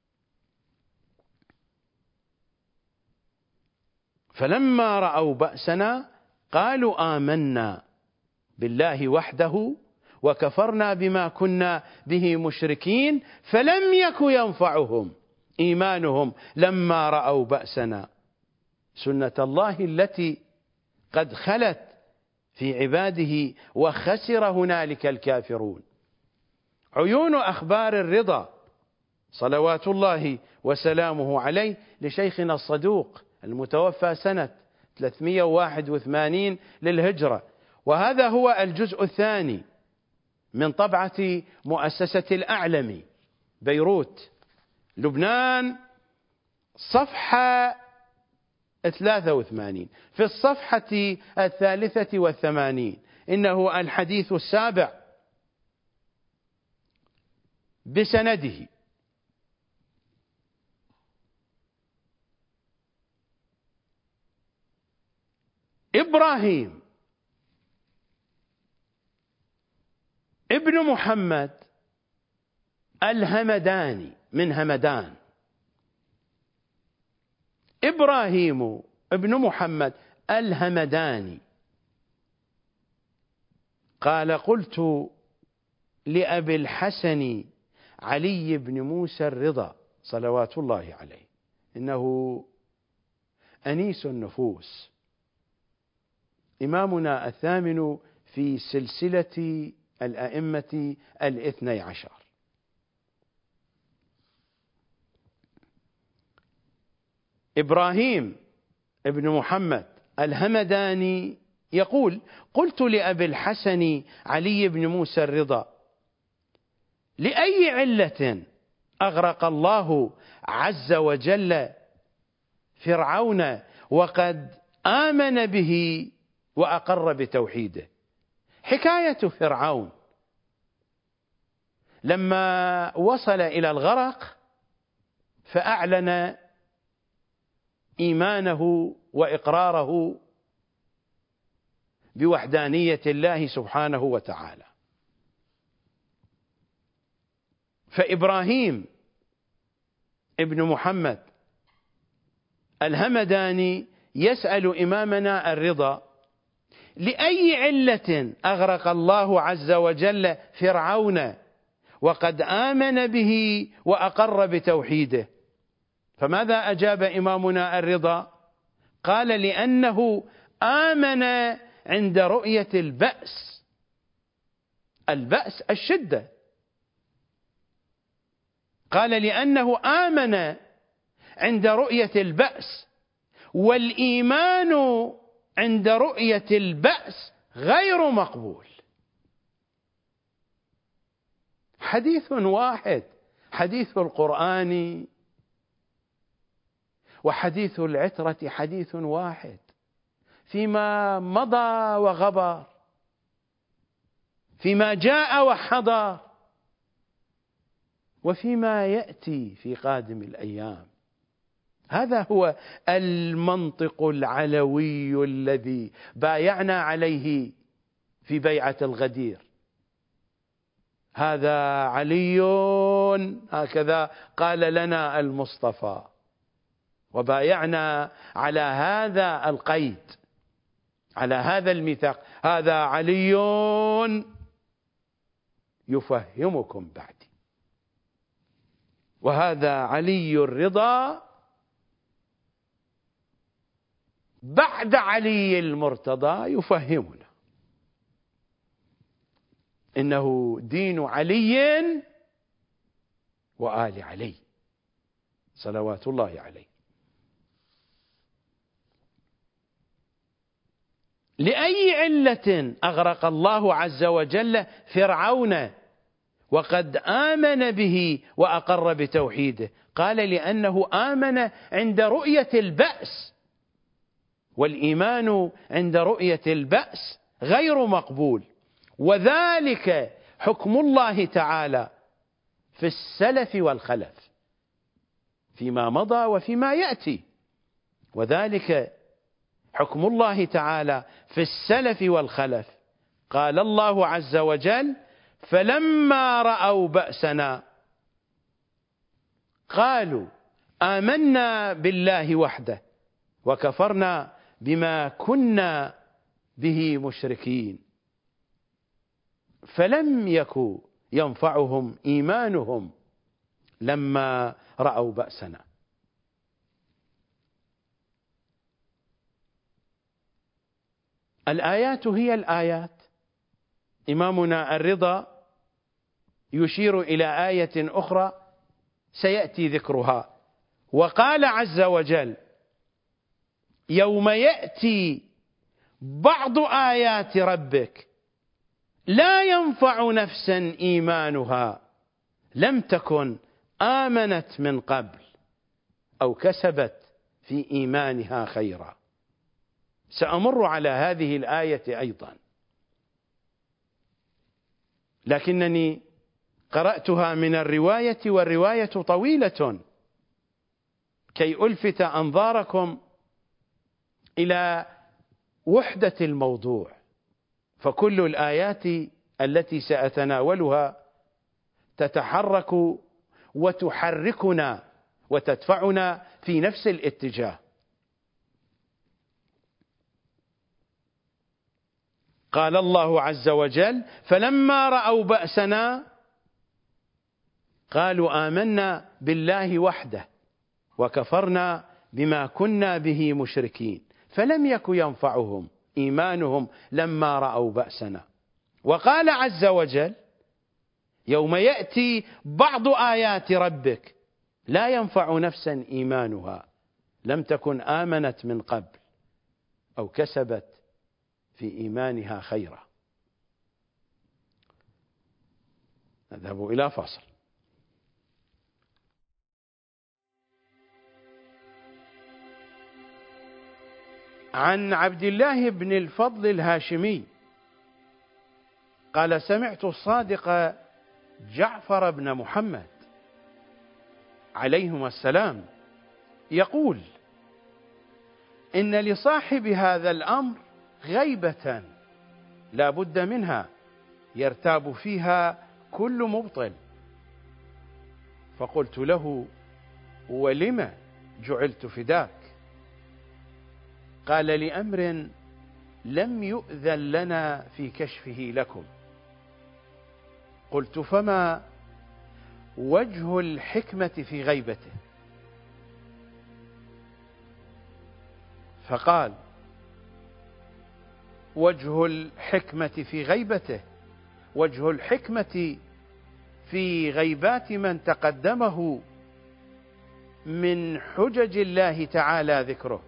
فلما رأوا بأسنا قالوا آمنا بالله وحده وكفرنا بما كنا به مشركين فلم يك ينفعهم إيمانهم لما رأوا بأسنا. سنة الله التي قد خلت في عباده وخسر هنالك الكافرون. عيون أخبار الرضا صلوات الله وسلامه عليه لشيخنا الصدوق المتوفى سنة ثلاثمئة وواحد وثمانين للهجرة، وهذا هو الجزء الثاني من طبعة مؤسسة الأعلمي بيروت لبنان، صفحة ثلاثة وثمانين. في الصفحة الثالثة والثمانين إنه الحديث السابع بسنده. إبراهيم ابن محمد الهمداني من همدان، إبراهيم ابن محمد الهمداني قال: قلت لأبي الحسن علي بن موسى الرضا صلوات الله عليه، إنه أنيس النفوس، إمامنا الثامن في سلسلة الأئمة الاثني عشر. إبراهيم ابن محمد الهمداني يقول: قلت لأبي الحسن علي بن موسى الرضا: لأي علة أغرق الله عز وجل فرعون وقد آمن به وأقر بتوحيده؟ حكاية فرعون لما وصل إلى الغرق فأعلن إيمانه وإقراره بوحدانية الله سبحانه وتعالى. فإبراهيم ابن محمد الهمداني يسأل إمامنا الرضا: لأي علة أغرق الله عز وجل فرعون وقد آمن به وأقر بتوحيده؟ فماذا أجاب إمامنا الرضا؟ قال: لأنه آمن عند رؤية البأس. البأس الشدة. قال: لأنه آمن عند رؤية البأس، والإيمان عند رؤية البأس غير مقبول. حديث واحد، حديث القرآن وحديث العترة حديث واحد فيما مضى وغبر، فيما جاء وحضر، وفيما يأتي في قادم الأيام. هذا هو المنطق العلوي الذي بايعنا عليه في بيعة الغدير. هذا علي، هكذا قال لنا المصطفى، وبايعنا على هذا القيد، على هذا الميثاق: هذا علي يفهمكم بعدي، وهذا علي الرضا بعد علي المرتضى يفهمنا. إنه دين علي وآل علي صلوات الله عليه. لأي علة أغرق الله عز وجل فرعون وقد آمن به وأقر بتوحيده؟ قال: لأنه آمن عند رؤية البأس، والإيمان عند رؤية البأس غير مقبول، وذلك حكم الله تعالى في السلف والخلف فيما مضى وفيما يأتي. وذلك حكم الله تعالى في السلف والخلف. قال الله عز وجل: فلما رأوا بأسنا قالوا آمنا بالله وحده وكفرنا بما كنا به مشركين. فلم يكن ينفعهم إيمانهم لما رأوا بأسنا. الآيات هي الآيات. إمامنا الرضا يشير إلى آية أخرى سيأتي ذكرها، وقال عز وجل: يوم يأتي بعض آيات ربك لا ينفع نفسا إيمانها لم تكن آمنت من قبل أو كسبت في إيمانها خيرا. سأمر على هذه الآية أيضا، لكنني قرأتها من الرواية، والرواية طويلة كي ألفت أنظاركم إلى وحدة الموضوع، فكل الآيات التي سأتناولها تتحرك وتحركنا وتدفعنا في نفس الاتجاه. قال الله عز وجل: فلما رأوا بأسنا قالوا آمنا بالله وحده وكفرنا بما كنا به مشركين. فلم يك ينفعهم إيمانهم لما رأوا بأسنا. وقال عز وجل: يوم يأتي بعض آيات ربك لا ينفع نفسا إيمانها لم تكن آمنت من قبل أو كسبت في إيمانها خيرا. نذهب إلى فاصل. عن عبد الله بن الفضل الهاشمي قال: سمعت الصادق جعفر بن محمد عليهما السلام يقول: إن لصاحب هذا الأمر غيبة لا بد منها يرتاب فيها كل مبطل. فقلت له: ولم جعلت فداك؟ قال: لأمر لم يؤذن لنا في كشفه لكم. قلت: فما وجه الحكمة في غيبته؟ فقال: وجه الحكمة في غيبته وجه الحكمة في غيبات من تقدمه من حجج الله تعالى ذكره.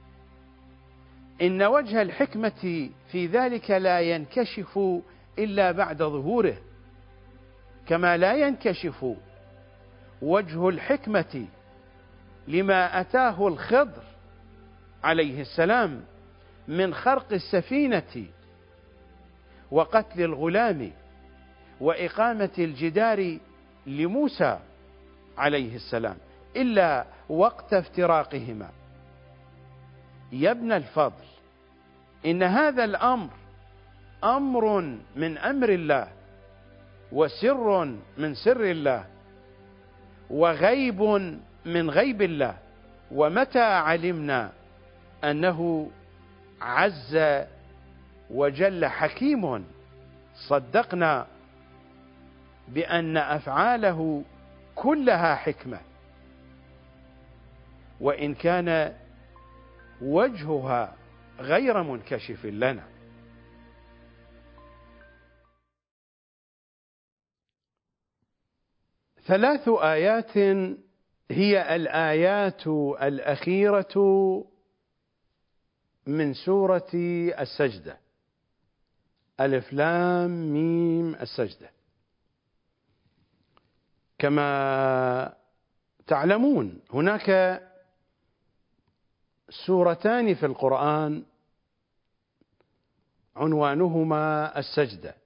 إن وجه الحكمة في ذلك لا ينكشف إلا بعد ظهوره، كما لا ينكشف وجه الحكمة لما أتاه الخضر عليه السلام من خرق السفينة وقتل الغلام وإقامة الجدار لموسى عليه السلام إلا وقت افتراقهما. يا ابن الفضل، إن هذا الأمر أمر من أمر الله، وسر من سر الله، وغيب من غيب الله. ومتى علمنا أنه عز وجل حكيم صدقنا بأن أفعاله كلها حكمة، وإن كان وجهها غير منكشف لنا. ثلاث آيات هي الآيات الأخيرة من سورة السجدة، ألف لام ميم السجدة. كما تعلمون هناك سورتان في القرآن عنوانهما السجدة،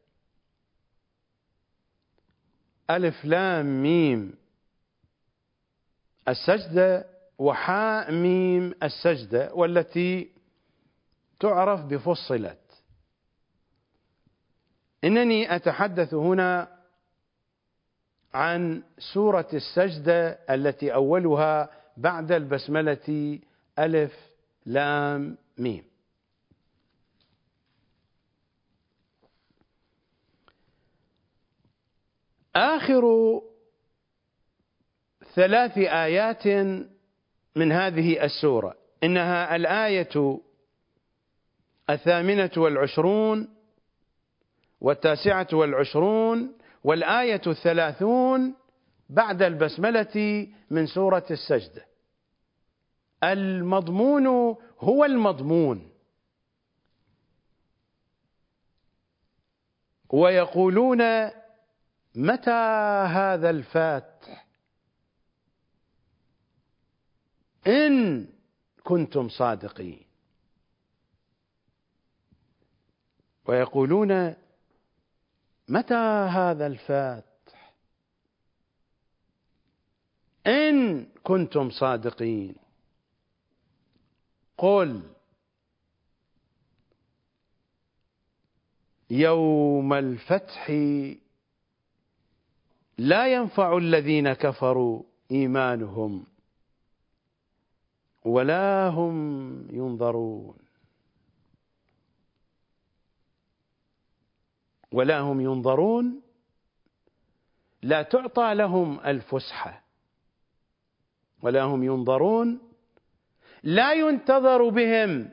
ألف لام ميم السجدة وحاء ميم السجدة، والتي تعرف بفصلت. إنني أتحدث هنا عن سورة السجدة التي أولها بعد البسملة ألف لام ميم. آخر ثلاث آيات من هذه السورة إنها الآية الثامنة والعشرون والتاسعة والعشرون والآية الثلاثون بعد البسملة من سورة السجدة. المضمون هو المضمون، ويقولون متى هذا الفاتح إن كنتم صادقين، ويقولون متى هذا الفاتح إن كنتم صادقين. قل يوم الفتح لا ينفع الذين كفروا إيمانهم ولا هم ينظرون ولا هم ينظرون لا تعطى لهم الفسحة ولا هم ينظرون، لا ينتظر بهم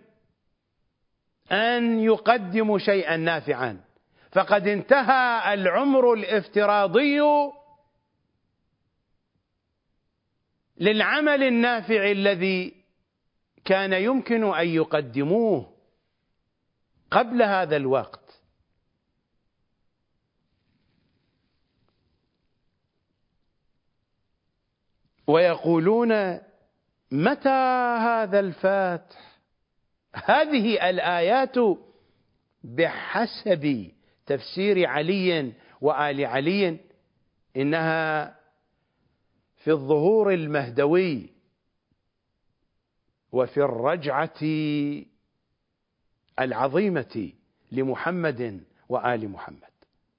أن يقدموا شيئا نافعا، فقد انتهى العمر الافتراضي للعمل النافع الذي كان يمكن أن يقدموه قبل هذا الوقت. ويقولون متى هذا الفاتح. هذه الآيات بحسب تفسير علي وآل علي إنها في الظهور المهدوي وفي الرجعة العظيمة لمحمد وآل محمد.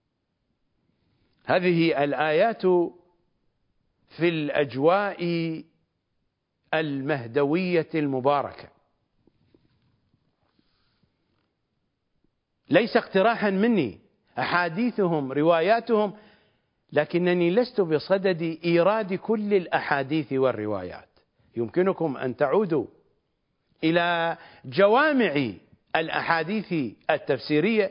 هذه الآيات في الأجواء المهدوية المباركة، ليس اقتراحا مني، أحاديثهم رواياتهم، لكنني لست بصدد إيراد كل الأحاديث والروايات. يمكنكم أن تعودوا إلى جوامع الأحاديث التفسيرية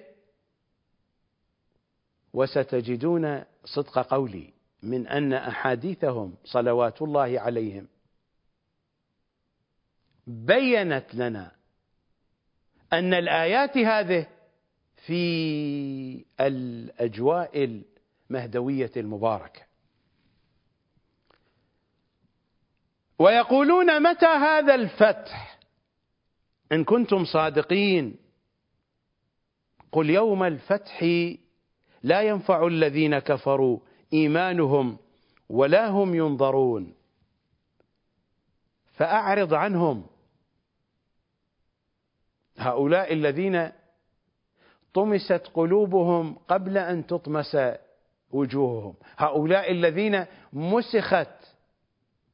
وستجدون صدق قولي من أن أحاديثهم صلوات الله عليهم بيّنت لنا أن الآيات هذه في الأجواء المهدوية المباركة. ويقولون متى هذا الفتح إن كنتم صادقين. قل يوم الفتح لا ينفع الذين كفروا إيمانهم ولا هم ينظرون فأعرض عنهم. هؤلاء الذين طمست قلوبهم قبل أن تطمس وجوههم، هؤلاء الذين مسخت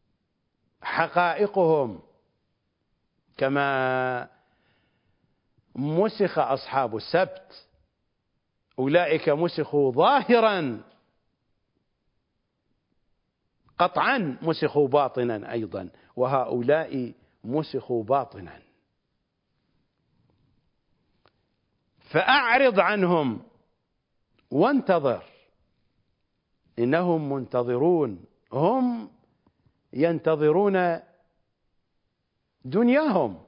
حقائقهم كما مسخ أصحاب السبت، أولئك مسخوا ظاهرا، قطعا مسخوا باطنا أيضا، وهؤلاء مسخوا باطنا. فأعرض عنهم وانتظر إنهم منتظرون. هم ينتظرون دنياهم،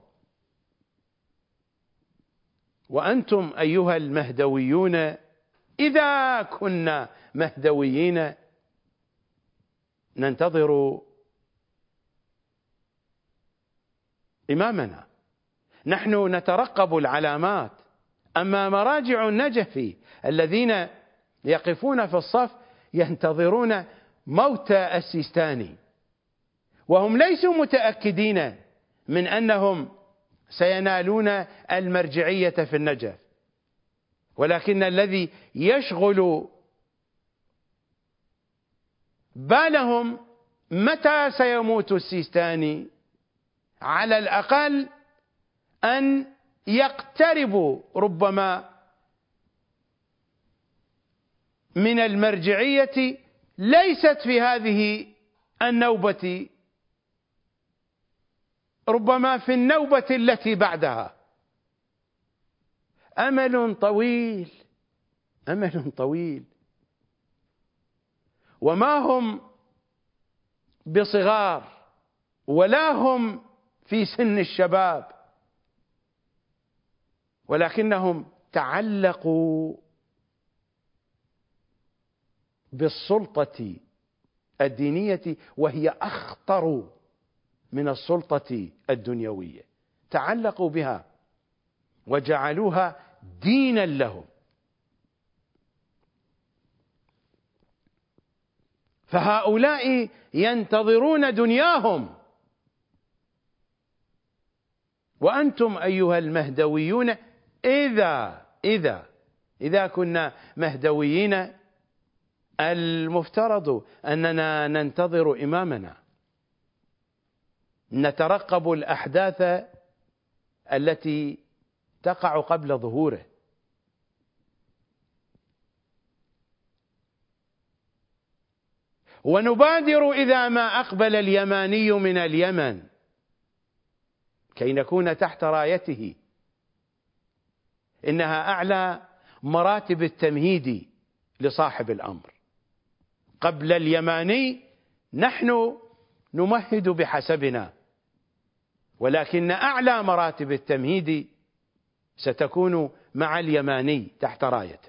وأنتم أيها المهدويون إذا كنا مهدويين ننتظر إمامنا، نحن نترقب العلامات. أما مراجع النجف الذين يقفون في الصف ينتظرون موت السيستاني، وهم ليسوا متأكدين من أنهم سينالون المرجعية في النجف، ولكن الذي يشغل بالهم متى سيموت السيستاني، على الأقل أن يقتربوا ربما من المرجعية ليست في هذه النوبة، ربما في النوبة التي بعدها. أمل طويل، أمل طويل، وما هم بصغار ولا هم في سن الشباب، ولكنهم تعلقوا بالسلطة الدينية، وهي أخطر من السلطة الدنيوية. تعلقوا بها وجعلوها دينا لهم. فهؤلاء ينتظرون دنياهم، وأنتم أيها المهدويون إذا إذا إذا كنا مهدويين المفترض أننا ننتظر إمامنا، نترقب الأحداث التي تقع قبل ظهوره. ونبادر إذا ما أقبل اليماني من اليمن كي نكون تحت رايته. إنها أعلى مراتب التمهيد لصاحب الأمر. قبل اليماني نحن نمهد بحسبنا، ولكن أعلى مراتب التمهيد ستكون مع اليماني تحت رايته.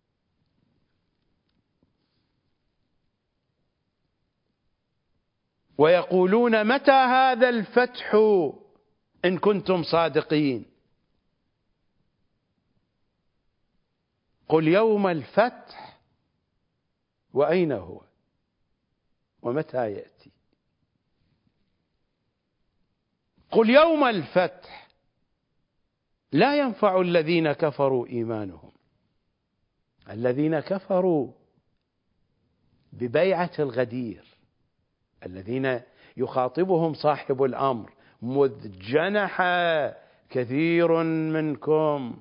ويقولون متى هذا الفتح إن كنتم صادقين؟ قل يوم الفتح، وأين هو ومتى يأتي؟ قل يوم الفتح لا ينفع الذين كفروا إيمانهم. الذين كفروا ببيعة الغدير، الذين يخاطبهم صاحب الأمر: مذ جنح كثير منكم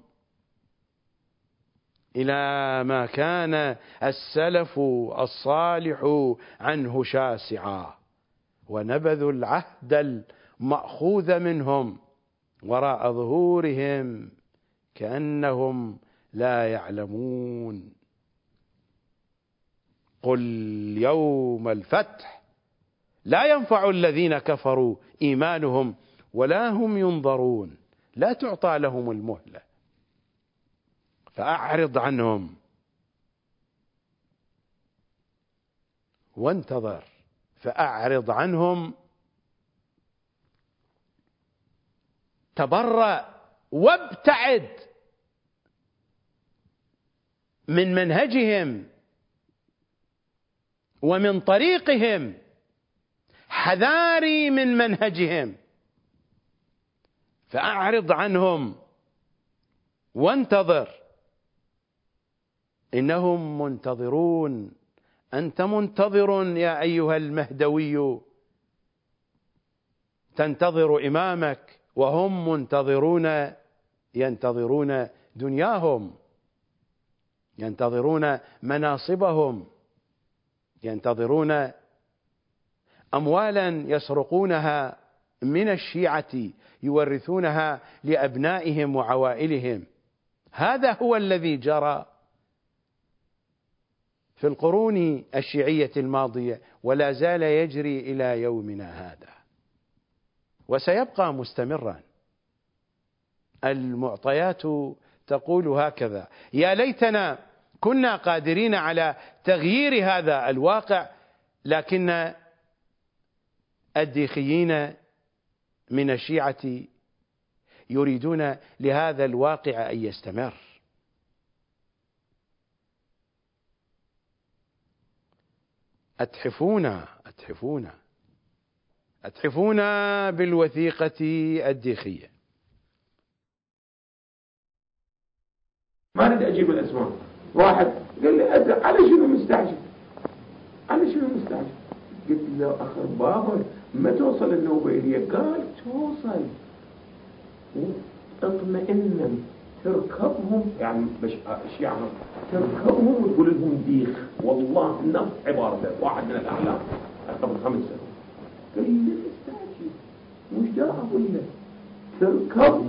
إلى ما كان السلف الصالح عنه شاسعا، ونبذوا العهد المأخوذ منهم وراء ظهورهم كأنهم لا يعلمون. قل يوم الفتح لا ينفع الذين كفروا إيمانهم ولا هم ينظرون، لا تعطى لهم المهلة. فأعرض عنهم وانتظر. فأعرض عنهم، تبرأ وابتعد من منهجهم ومن طريقهم، حذاري من منهجهم. فأعرض عنهم وانتظر إنهم منتظرون. أنت منتظر يا أيها المهدوي، تنتظر إمامك، وهم منتظرون ينتظرون دنياهم، ينتظرون مناصبهم، ينتظرون أموالا يسرقونها من الشيعة يورثونها لأبنائهم وعوائلهم. هذا هو الذي جرى في القرون الشيعية الماضية ولا زال يجري إلى يومنا هذا، وسيبقى مستمرا. المعطيات تقول هكذا: يا ليتنا كنا قادرين على تغيير هذا الواقع، لكن الديخيين من الشيعة يريدون لهذا الواقع أن يستمر. أتحفون أتحفون أتحفون بالوثيقة الديخية. ما أريد أجيب الأسماء. واحد قال لي أدري على شنو مستعجل، على شنو مستعجل؟ قلت له أخي بابا ما توصل النوبيلية؟ قال توصل، اطمئنا تركبهم، يعني الشيعة تركبهم وتقول لهم ديخ. والله نفس عبارته واحد من الأعلام قبل خمس سنوات قال لي لا تستعجل، مش دا أقول لك تركب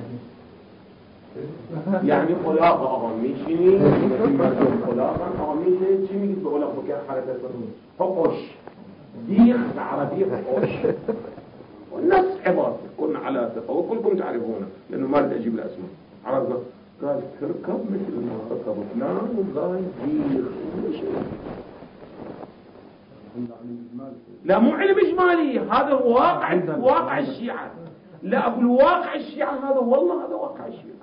يعني خلاقة آميشيني خلاقة آميشيني چی میگید به اولاق بکر حرکت کنون حقوش ديخ بالعربية حقوش والنفس عبارة كنا على ثقة وكلكم تعرفونه لأنه ما بدي أجيب الأسماء. عرفنا قال تركب مثل ما ركب فلان وقال ديخ ومش لا مو علم إجمالي، هذا واقع واقع الشيعة. لا أقول واقع الشيعة هذا، والله هذا واقع الشيعة.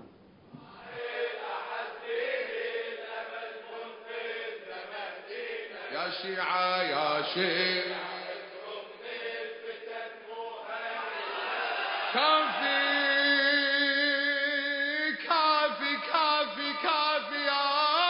يا شيعة يا شيعة كافي كافي كافي كافي يا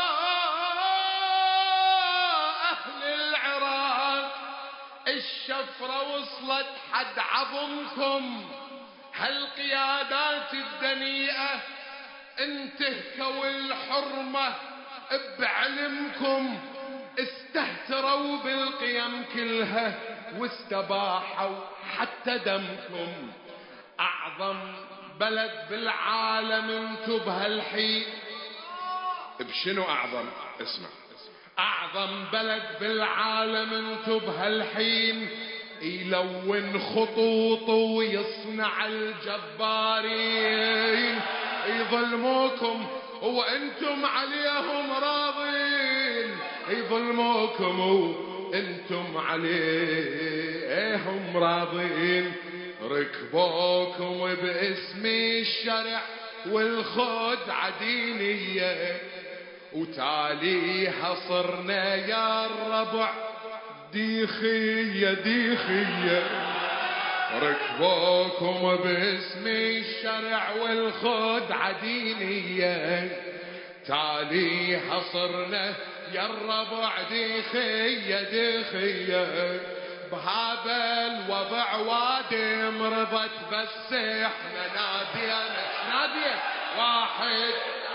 أهل العراق، الشفرة وصلت حد عظمكم، هالقيادات الدنيئة انتهكوا الحرمة بعلمكم، استهتروا بالقيم كلها واستباحوا حتى دمكم. أعظم بلد بالعالم انتو بهالحين، بشنو أعظم؟ اسمع، أعظم بلد بالعالم انتو بهالحين، يلون خطوط ويصنع الجبارين، يظلموكم وانتم عليهم راضين، يظلموكم وانتم عليهم راضين، ركبوكم باسم الشرع والخدعة دينية، وتاليها صرنا يا الربع ديخية ديخية، ركبوكم باسم الشرع والخدعة دينية، تاليها صرنا يا الربع ديخية ديخية، بهذا الوضع وادم رضت بس احنا نادية نادية واحد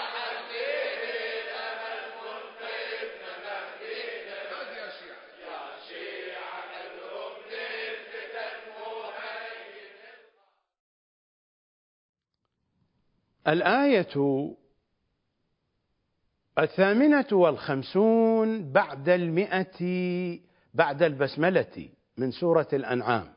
الآية الثامنة والخمسون بعد المئة بعد البسملة من سورة الأنعام.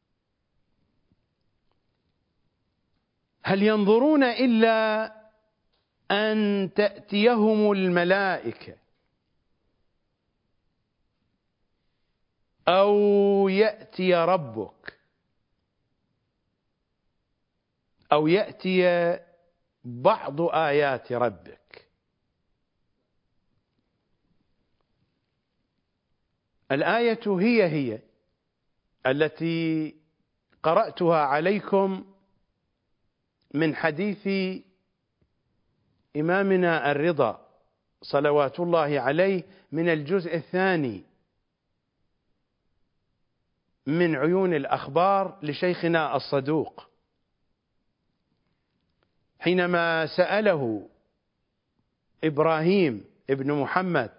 هل ينظرون إلا أن تأتيهم الملائكة أو يأتي ربك أو يأتي بعض آيات ربك؟ الآية هي هي التي قرأتها عليكم من حديث إمامنا الرضا صلوات الله عليه من الجزء الثاني من عيون الأخبار لشيخنا الصدوق. حينما سأله إبراهيم ابن محمد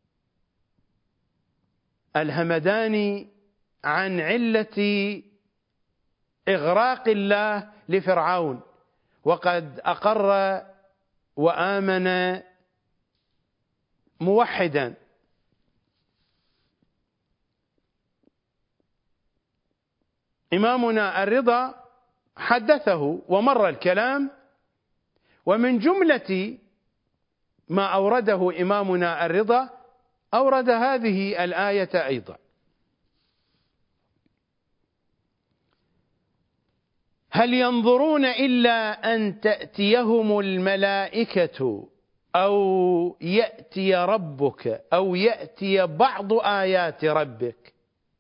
الهمداني عن علة إغراق الله لفرعون، وقد أقر وآمن موحدا، إمامنا الرضا حدثه ومر الكلام، ومن جملة ما أورده إمامنا الرضا أورد هذه الآية أيضا: هل ينظرون إلا أن تأتيهم الملائكة أو يأتي ربك أو يأتي بعض آيات ربك.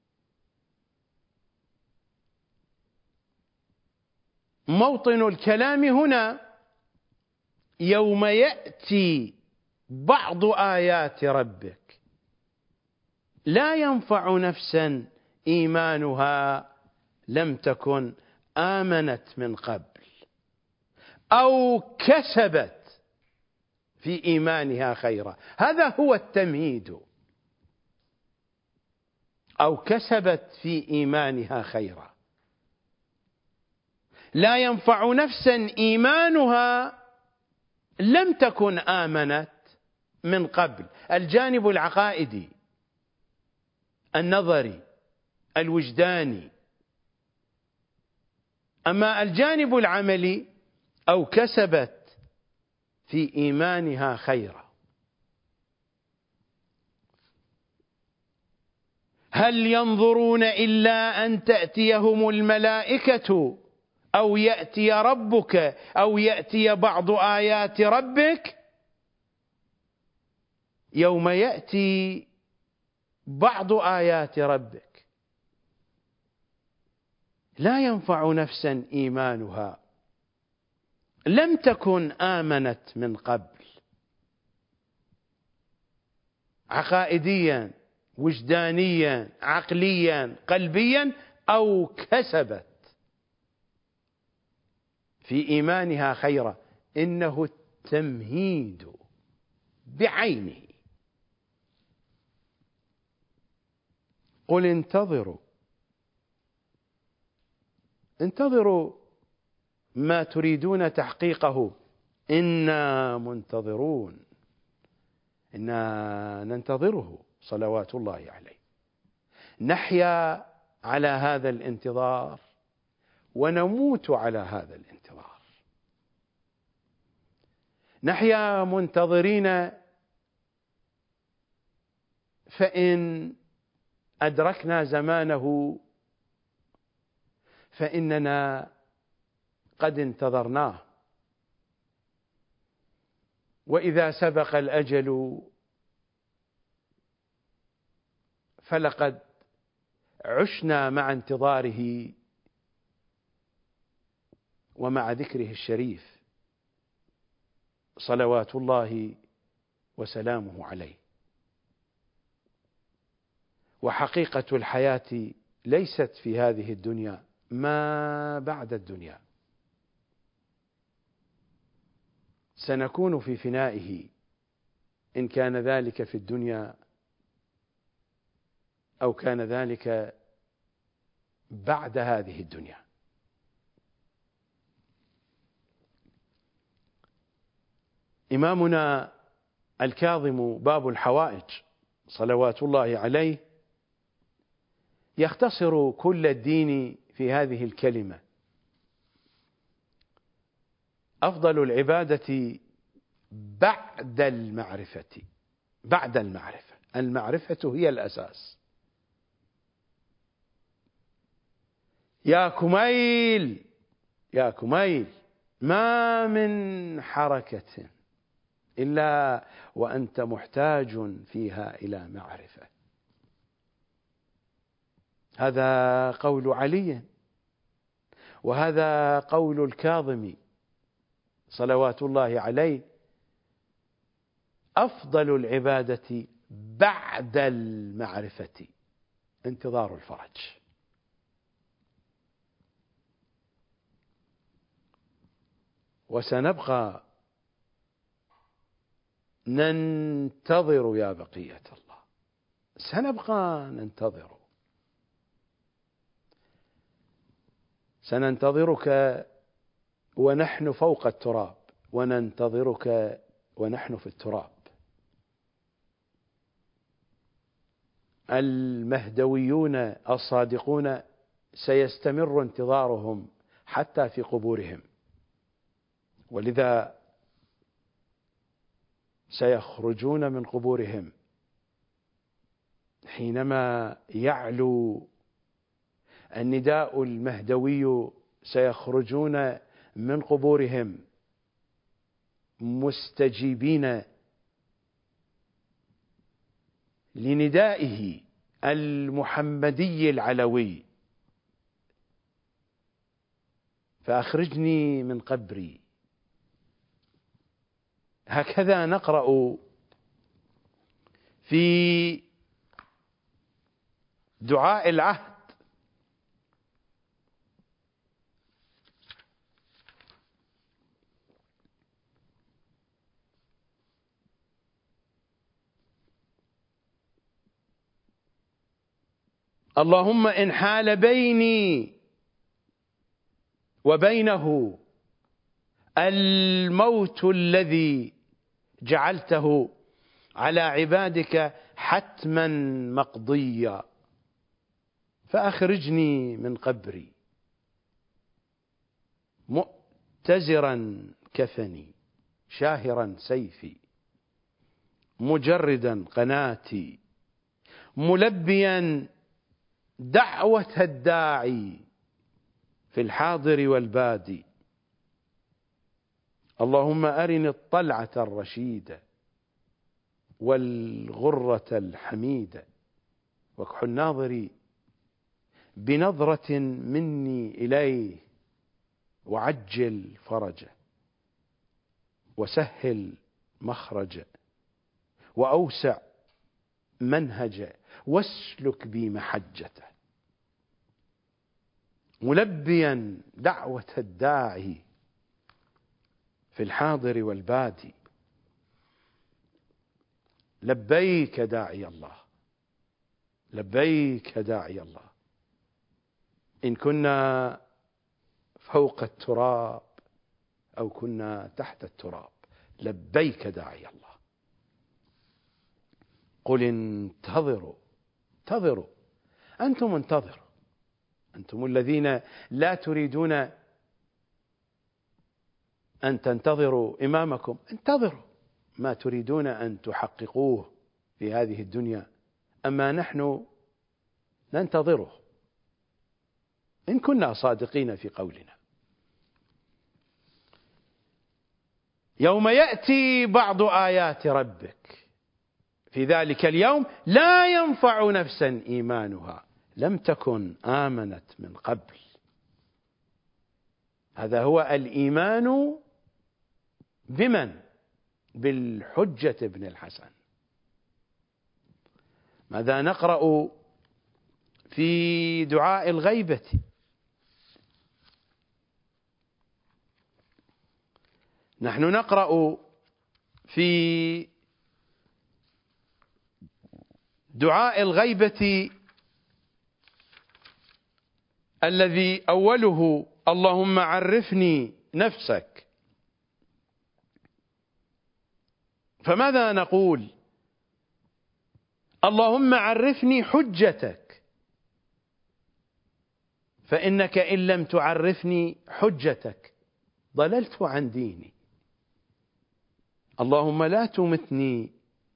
موطن الكلام هنا يوم يأتي بعض آيات ربك، لا ينفع نفسا إيمانها لم تكن آمنت من قبل أو كسبت في إيمانها خيرا. هذا هو التمهيد، أو كسبت في إيمانها خيرا. لا ينفع نفسا إيمانها لم تكن آمنت من قبل. الجانب العقائدي النظري الوجداني. أما الجانب العملي: أو كسبت في إيمانها خيرا. هل ينظرون إلا أن تأتيهم الملائكة أو يأتي ربك أو يأتي بعض آيات ربك. يوم يأتي بعض آيات ربك لا ينفع نفسا إيمانها لم تكن آمنت من قبل، عقائديا وجدانيا عقليا قلبيا، أو كسبت في إيمانها خيرا. إنه التمهيد بعينه. قل انتظروا انتظروا ما تريدون تحقيقه إنا منتظرون. إنا ننتظره صلوات الله عليه. نحيا على هذا الانتظار ونموت على هذا الانتظار. نحيا منتظرين، فإن أدركنا زمانه فإننا قد انتظرناه، وإذا سبق الأجل فلقد عشنا مع انتظاره ومع ذكره الشريف صلوات الله وسلامه عليه. وحقيقة الحياة ليست في هذه الدنيا، ما بعد الدنيا. سنكون في فنائه إن كان ذلك في الدنيا أو كان ذلك بعد هذه الدنيا. إمامنا الكاظم باب الحوائج صلوات الله عليه يختصر كل الدين في هذه الكلمة: أفضل العبادة بعد المعرفة. بعد المعرفة، المعرفة هي الأساس. يا كميل يا كميل ما من حركة إلا وأنت محتاج فيها إلى معرفة. هذا قول علي، وهذا قول الكاظم صلوات الله عليه: أفضل العبادة بعد المعرفة انتظار الفرج. وسنبقى ننتظر يا بقية الله، سنبقى ننتظر، سننتظرك ونحن فوق التراب، وننتظرك ونحن في التراب. المهدويون الصادقون سيستمر انتظارهم حتى في قبورهم، ولذا سيخرجون من قبورهم حينما يعلو النداء المهدوي، سيخرجون من قبورهم مستجيبين لندائه المحمدي العلوي: فأخرجني من قبري. هكذا نقرأ في دعاء العهد: اللهم إن حال بيني وبينه الموت الذي جعلته على عبادك حتما مقضيا، فأخرجني من قبري مؤتزرا كفني، شاهرا سيفي، مجردا قناتي، ملبيا دعوة الداعي في الحاضر والبادي. اللهم أرني الطلعة الرشيدة والغرة الحميدة، واكحل ناظري بنظرة مني إليه، وعجل فرجه، وسهل مخرجه، وأوسع منهجه، واسلك بي محجته، ملبيا دعوة الداعي في الحاضر والبادي. لبيك داعي الله، لبيك داعي الله، إن كنا فوق التراب أو كنا تحت التراب، لبيك داعي الله. قل انتظروا، انتظروا، أنتم انتظروا، أنتم الذين لا تريدون أن تنتظروا إمامكم، انتظروا ما تريدون أن تحققوه في هذه الدنيا، أما نحن ننتظره إن كنا صادقين في قولنا. يوم يأتي بعض آيات ربك في ذلك اليوم لا ينفع نفسا إيمانها لم تكن آمنت من قبل. هذا هو الإيمان بمن؟ بالحجة ابن الحسن. ماذا نقرأ في دعاء الغيبة؟ نحن نقرأ في دعاء الغيبة الذي أوله اللهم عرفني نفسك، فماذا نقول؟ اللهم عرفني حجتك، فإنك إن لم تعرفني حجتك ضللت عن ديني. اللهم لا تمتني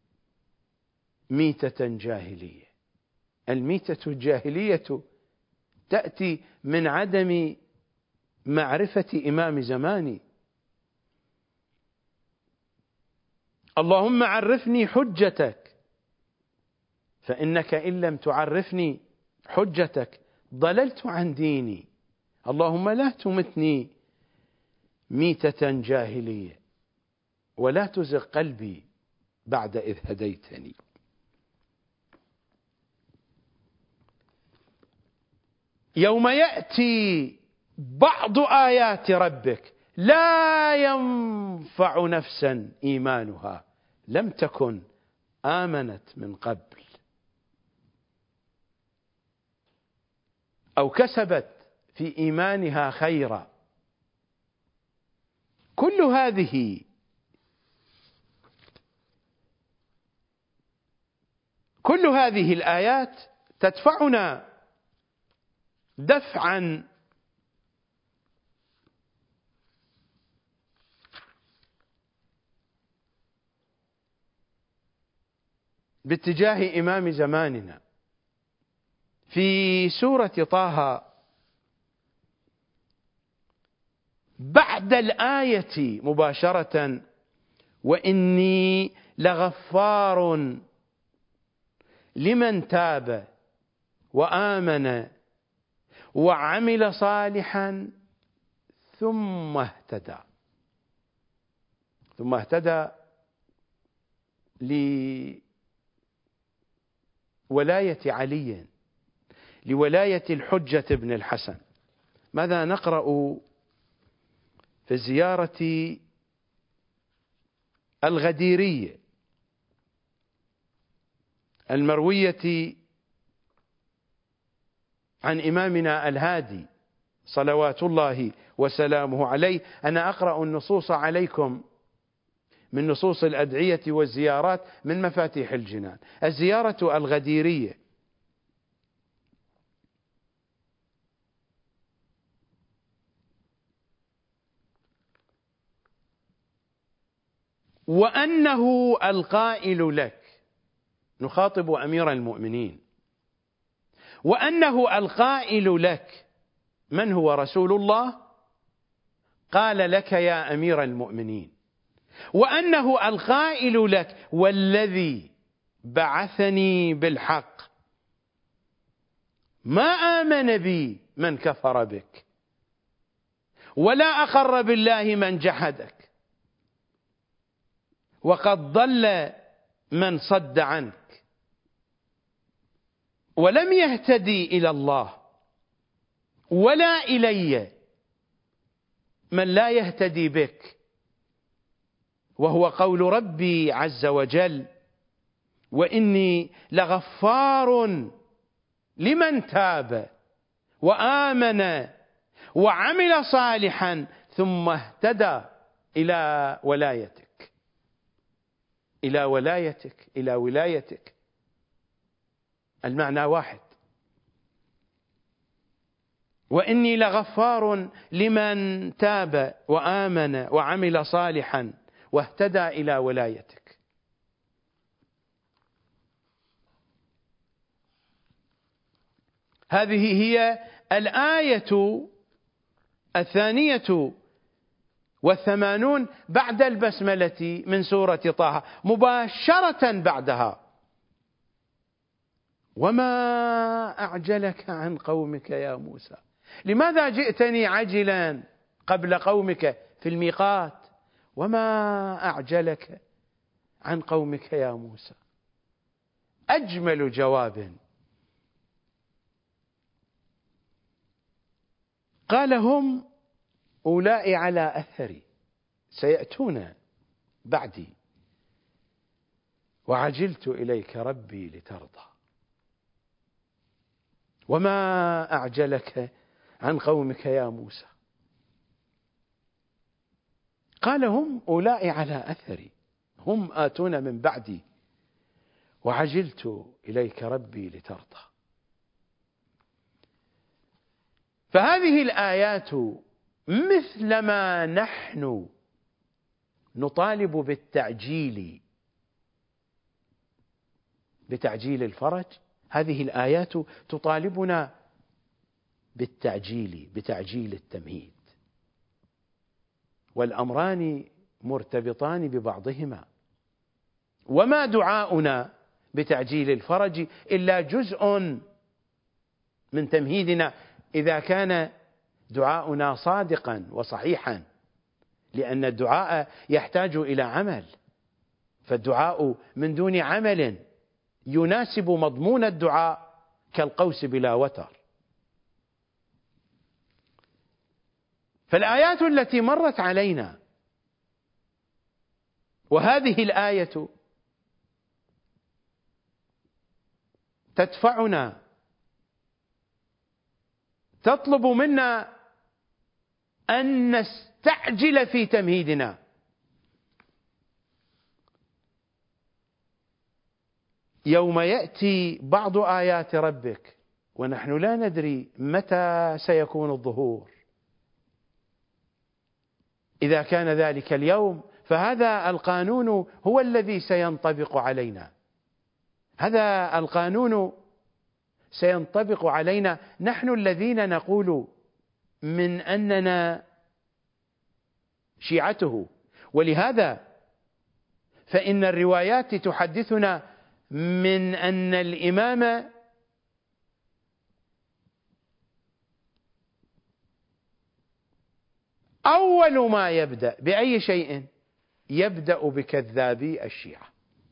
ميتة جاهلية. الميتة الجاهلية تأتي من عدم معرفة إمام زماني. اللهم عرفني حجتك، فإنك إن لم تعرفني حجتك ضللت عن ديني. اللهم لا تمتني ميتة جاهلية، ولا تزغ قلبي بعد إذ هديتني. يوم يأتي بعض آيات ربك لا ينفع نفسا إيمانها لم تكن آمنت من قبل أو كسبت في إيمانها خيرا. كل هذه كل هذه الآيات تدفعنا دفعا باتجاه إمام زماننا. في سورة طه بعد الآية مباشرة وإني لغفار لمن تاب وآمن وعمل صالحا ثم اهتدى. ثم اهتدى لولاية علي، لولاية الحجة بن الحسن. ماذا نقرأ في الزيارة الغديرية المروية عن إمامنا الهادي صلوات الله وسلامه عليه؟ أنا أقرأ النصوص عليكم من نصوص الأدعية والزيارات من مفاتيح الجنان. الزيارة الغديرية: وأنه القائل لك، نخاطب أمير المؤمنين، وأنه القائل لك. من هو؟ رسول الله قال لك يا أمير المؤمنين. وأنه القائل لك والذي بعثني بالحق ما آمن بي من كفر بك ولا أقر بالله من جحدك وقد ضل من صد عنك ولم يهتدي إلى الله ولا إلي من لا يهتدي بك، وهو قول ربي عز وجل: وإني لغفار لمن تاب وآمن وعمل صالحا ثم اهتدى إلى ولايتك إلى ولايتك إلى ولايتك. المعنى واحد. وإني لغفار لمن تاب وآمن وعمل صالحا واهتدى إلى ولايتك. هذه هي الآية الثانية والثمانون بعد البسملة من سورة طه. مباشرة بعدها: وما أعجلك عن قومك يا موسى. لماذا جئتني عجلا قبل قومك في الميقات؟ وما أعجلك عن قومك يا موسى. أجمل جواب. قال: هم أولئك على أثري سيأتون بعدي وعجلت إليك ربي لترضى. وما أعجلك عن قومك يا موسى. قال: هم أولئك على أثري، هم آتون من بعدي وعجلت إليك ربي لترضى. فهذه الآيات مثلما نحن نطالب بالتعجيل بتعجيل الفرج، هذه الآيات تطالبنا بالتعجيل بتعجيل التمهيد، والأمران مرتبطان ببعضهما. وما دعاؤنا بتعجيل الفرج إلا جزء من تمهيدنا إذا كان دعاؤنا صادقا وصحيحا، لأن الدعاء يحتاج إلى عمل، فالدعاء من دون عمل يناسب مضمون الدعاء كالقوس بلا وتر. فالآيات التي مرت علينا، وهذه الآية تدفعنا، تطلب منا أن نستعجل في تمهيدنا. يوم يأتي بعض آيات ربك ونحن لا ندري متى سيكون الظهور. إذا كان ذلك اليوم فهذا القانون هو الذي سينطبق علينا، هذا القانون سينطبق علينا نحن الذين نقول من أننا شيعته. ولهذا فإن الروايات تحدثنا من أن الإمام أول ما يبدأ بأي شيء يبدأ بكذابي الشيعة.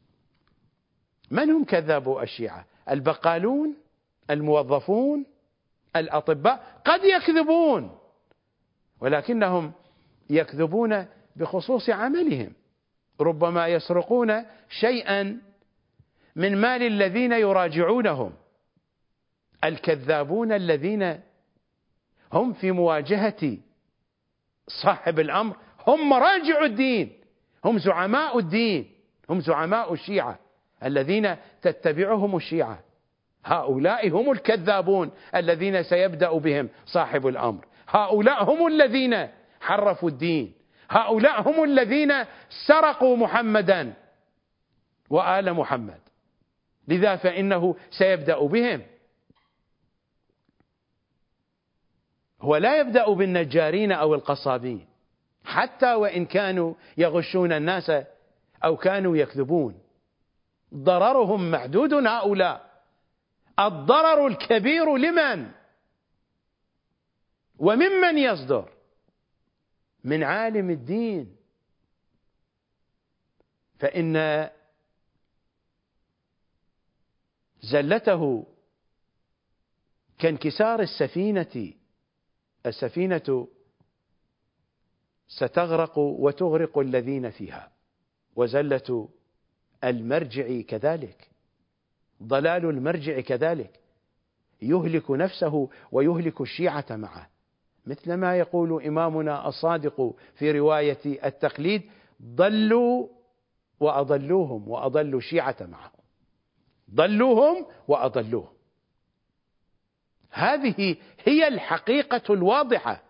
من هم كذابو الشيعة؟ البقالون، الموظفون، الأطباء. قد يكذبون ولكنهم يكذبون بخصوص عملهم، ربما يسرقون شيئا من مال الذين يراجعونهم. الكذابون الذين هم في مواجهة صاحب الأمر هم مراجع الدين، هم زعماء الدين، هم زعماء الشيعة الذين تتبعهم الشيعة. هؤلاء هم الكذابون الذين سيبدأ بهم صاحب الأمر. هؤلاء هم الذين حرفوا الدين، هؤلاء هم الذين سرقوا محمدا وآل محمد. لذا فإنه سيبدأ بهم. هو لا يبدأ بالنجارين أو القصابين حتى وإن كانوا يغشون الناس أو كانوا يكذبون، ضررهم محدود. هؤلاء الضرر الكبير لمن وممن يصدر؟ من عالم الدين. فإن زلته كانكسار السفينة، السفينة ستغرق وتغرق الذين فيها، وزلة المرجع كذلك، ضلال المرجع كذلك، يهلك نفسه ويهلك الشيعة معه، مثل ما يقول إمامنا الصادق في رواية التقليد: ضلوا وأضلوهم وأضلوا الشيعة معهم، ضلوهم وأضلوهم. هذه هي الحقيقة الواضحة.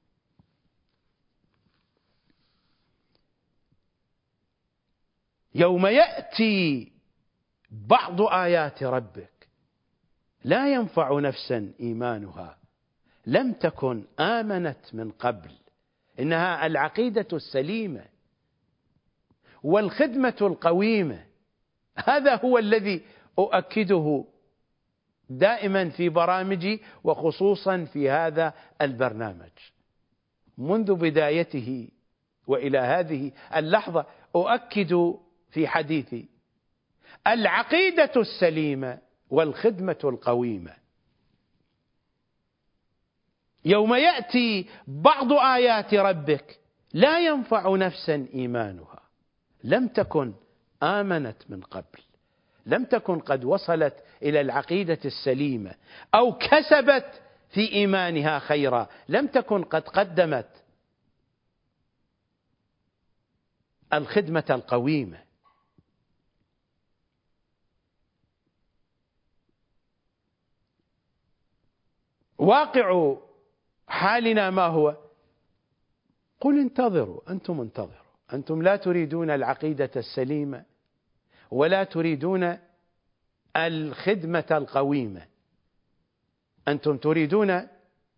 يوم يأتي بعض آيات ربك لا ينفع نفسا إيمانها لم تكن آمنت من قبل. إنها العقيدة السليمة والخدمة القويمة. هذا هو الذي أؤكده دائما في برامجي، وخصوصا في هذا البرنامج منذ بدايته وإلى هذه اللحظة. أؤكد في حديثي العقيدة السليمة والخدمة القويمة. يوم يأتي بعض آيات ربك لا ينفع نفسا إيمانها لم تكن آمنت من قبل، لم تكن قد وصلت إلى العقيدة السليمة أو كسبت في إيمانها خيرا، لم تكن قد قدمت الخدمة القويمة. واقع حالنا ما هو؟ قل انتظروا، أنتم انتظروا، أنتم لا تريدون العقيدة السليمة ولا تريدون الخدمة القويمة، أنتم تريدون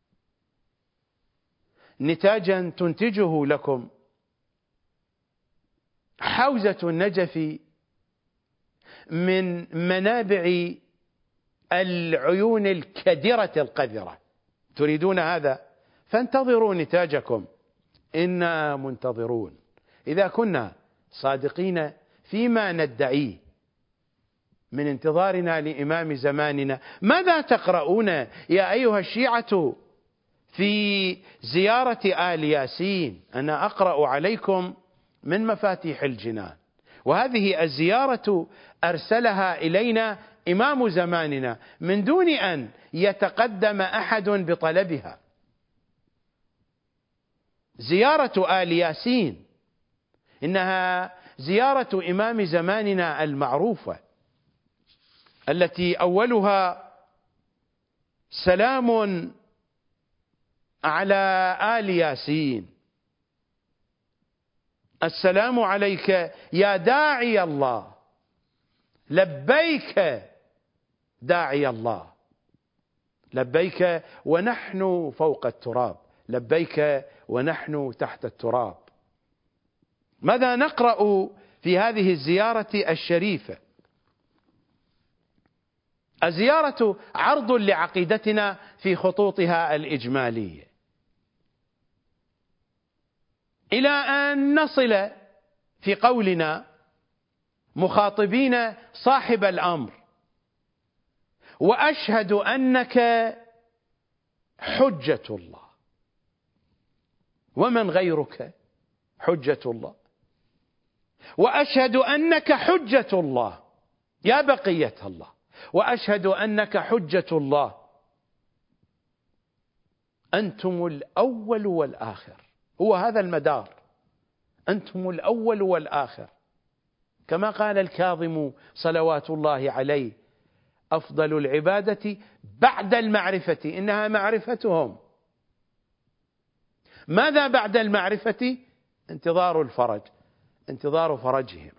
نتاجا تنتجه لكم حوزة النجف من منابع العيون الكدرة القذرة. تريدون هذا فانتظروا نتاجكم، إنا منتظرون. إذا كنا صادقين فيما ندعيه من انتظارنا لإمام زماننا، ماذا تقرؤون يا أيها الشيعة في زيارة آل ياسين. أنا أقرأ عليكم من مفاتيح الجنان، وهذه الزيارة أرسلها إلينا إمام زماننا من دون أن يتقدم أحد بطلبها. زيارة آل ياسين إنها زيارة إمام زماننا المعروفة، التي أولها سلام على آل ياسين. السلام عليك يا داعي الله، لبيك داعي الله، لبيك ونحن فوق التراب، لبيك ونحن تحت التراب. ماذا نقرأ في هذه الزيارة الشريفة؟ الزيارة عرض لعقيدتنا في خطوطها الإجمالية، إلى أن نصل في قولنا مخاطبين صاحب الأمر: وأشهد أنك حجة الله، ومن غيرك حجة الله، وأشهد أنك حجة الله يا بقية الله، وأشهد أنك حجة الله، أنتم الأول والآخر. هو هذا المدار، أنتم الأول والآخر، كما قال الكاظم صلوات الله عليه: أفضل العبادة بعد المعرفة إنها معرفتهم. ماذا بعد المعرفة؟ انتظار الفرج، انتظار فرجهم.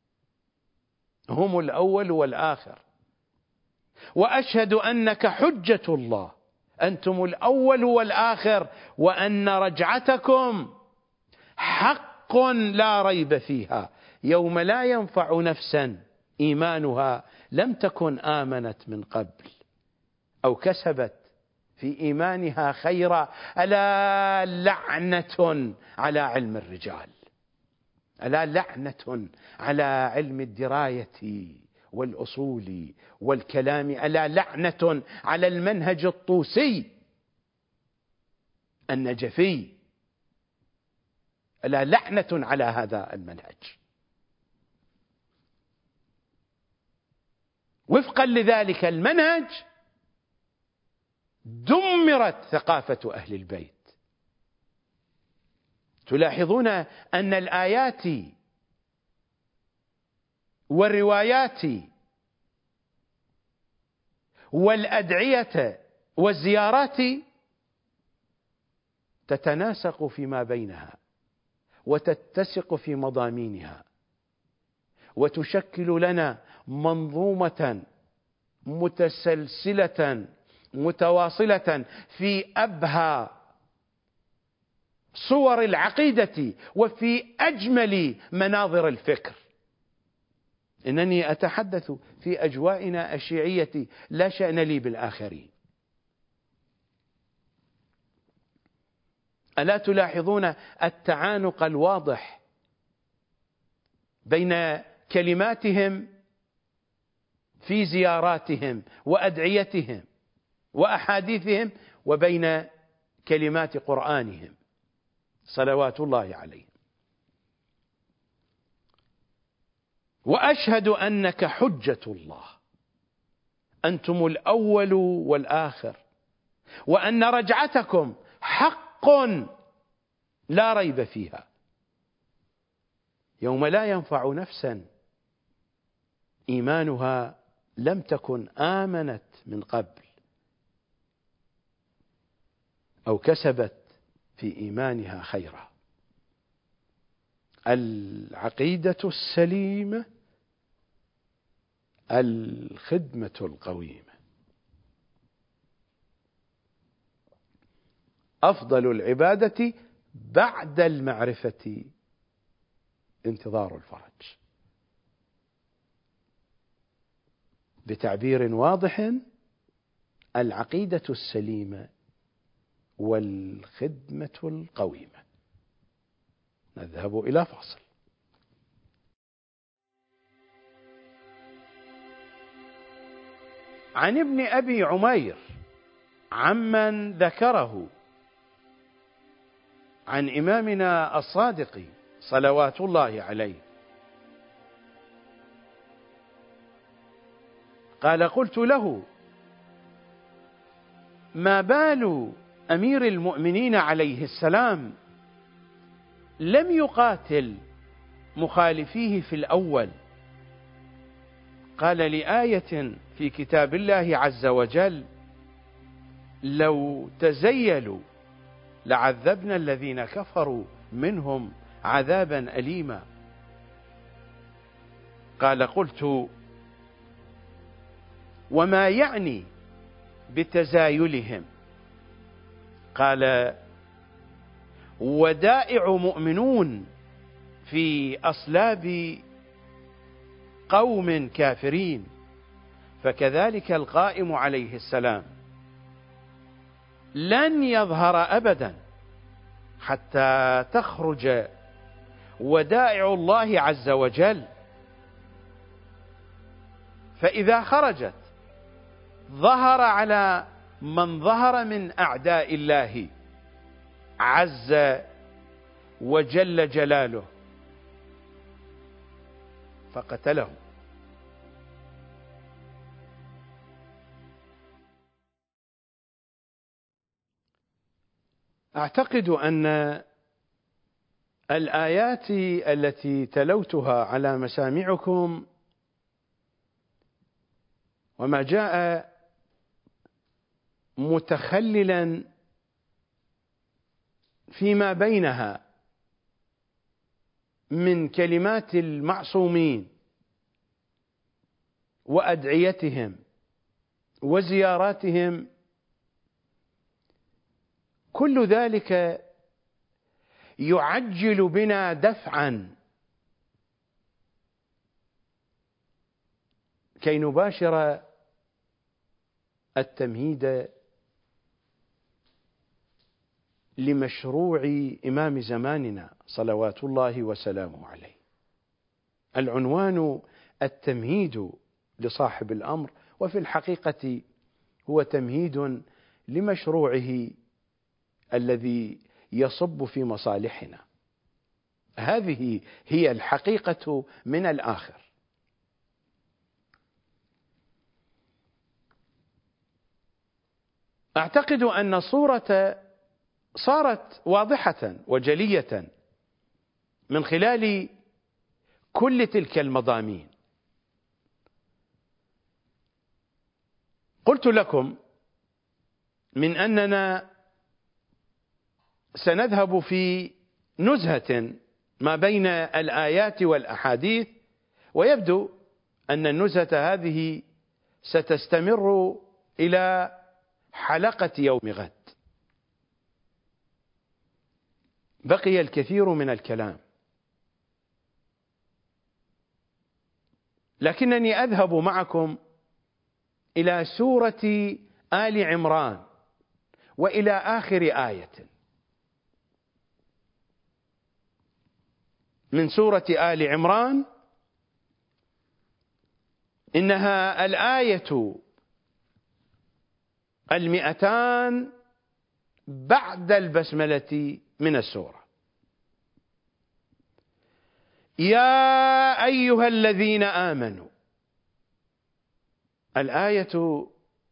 هم الأول والآخر. وأشهد أنك حجة الله، أنتم الأول والآخر، وأن رجعتكم حق لا ريب فيها، يوم لا ينفع نفسا إيمانها لم تكن آمنت من قبل أو كسبت في إيمانها خيرا. ألا لعنة على علم الرجال، ألا لعنة على علم الدراية والأصول والكلام، ألا لعنة على المنهج الطوسي النجفي، ألا لعنة على هذا المنهج. وفقا لذلك المنهج دمرت ثقافة أهل البيت. تلاحظون أن الآيات والروايات والأدعية والزيارات تتناسق فيما بينها وتتسق في مضامينها، وتشكل لنا منظومة متسلسلة متواصلة في أبهى صور العقيدة وفي أجمل مناظر الفكر. إنني أتحدث في أجوائنا الشيعية، لا شأن لي بالآخرين. ألا تلاحظون التعانق الواضح بين كلماتهم في زياراتهم وأدعيتهم وأحاديثهم وبين كلمات قرآنهم صلوات الله عليهم؟ وأشهد أنك حجة الله، أنتم الأول والآخر، وأن رجعتكم حق لا ريب فيها، يوم لا ينفع نفسا إيمانها لم تكن آمنت من قبل أو كسبت في إيمانها خيرا. العقيدة السليمة، الخدمة القويمة. أفضل العبادة بعد المعرفة انتظار الفرج. بتعبير واضح: العقيدة السليمة والخدمة القويمة. نذهب إلى فاصل. عن ابن أبي عمير عمن ذكره عن إمامنا الصادق صلوات الله عليه قال: قلت له: ما بال أمير المؤمنين عليه السلام لم يقاتل مخالفيه في الأول؟ قال: لآية في كتاب الله عز وجل: لو تزيلوا لعذبنا الذين كفروا منهم عذابا أليما. قال: قلت: وما يعني بتزايلهم؟ قال: ودائع مؤمنون في أصلاب قوم كافرين، فكذلك القائم عليه السلام لن يظهر أبدا حتى تخرج ودائع الله عز وجل، فإذا خرجت ظهر على من ظهر من أعداء الله عز وجل جلاله فقتلهم. أعتقد أن الآيات التي تلوتها على مسامعكم وما جاء متخللا فيما بينها من كلمات المعصومين وأدعيتهم وزياراتهم، كل ذلك يعجل بنا دفعا كي نباشر التمهيد لمشروع إمام زماننا صلوات الله وسلامه عليه. العنوان التمهيد لصاحب الأمر، وفي الحقيقة هو تمهيد لمشروعه الذي يصب في مصالحنا. هذه هي الحقيقة من الآخر. أعتقد أن الصورة صارت واضحة وجلية من خلال كل تلك المضامين. قلت لكم من أننا سنذهب في نزهة ما بين الآيات والأحاديث، ويبدو أن النزهة هذه ستستمر إلى حلقة يوم غد. بقي الكثير من الكلام، لكنني أذهب معكم إلى سورة آل عمران وإلى آخر آية من سورة آل عمران. إنها الآية المئتان بعد البسملة من السورة. يا أيها الذين آمنوا، الآية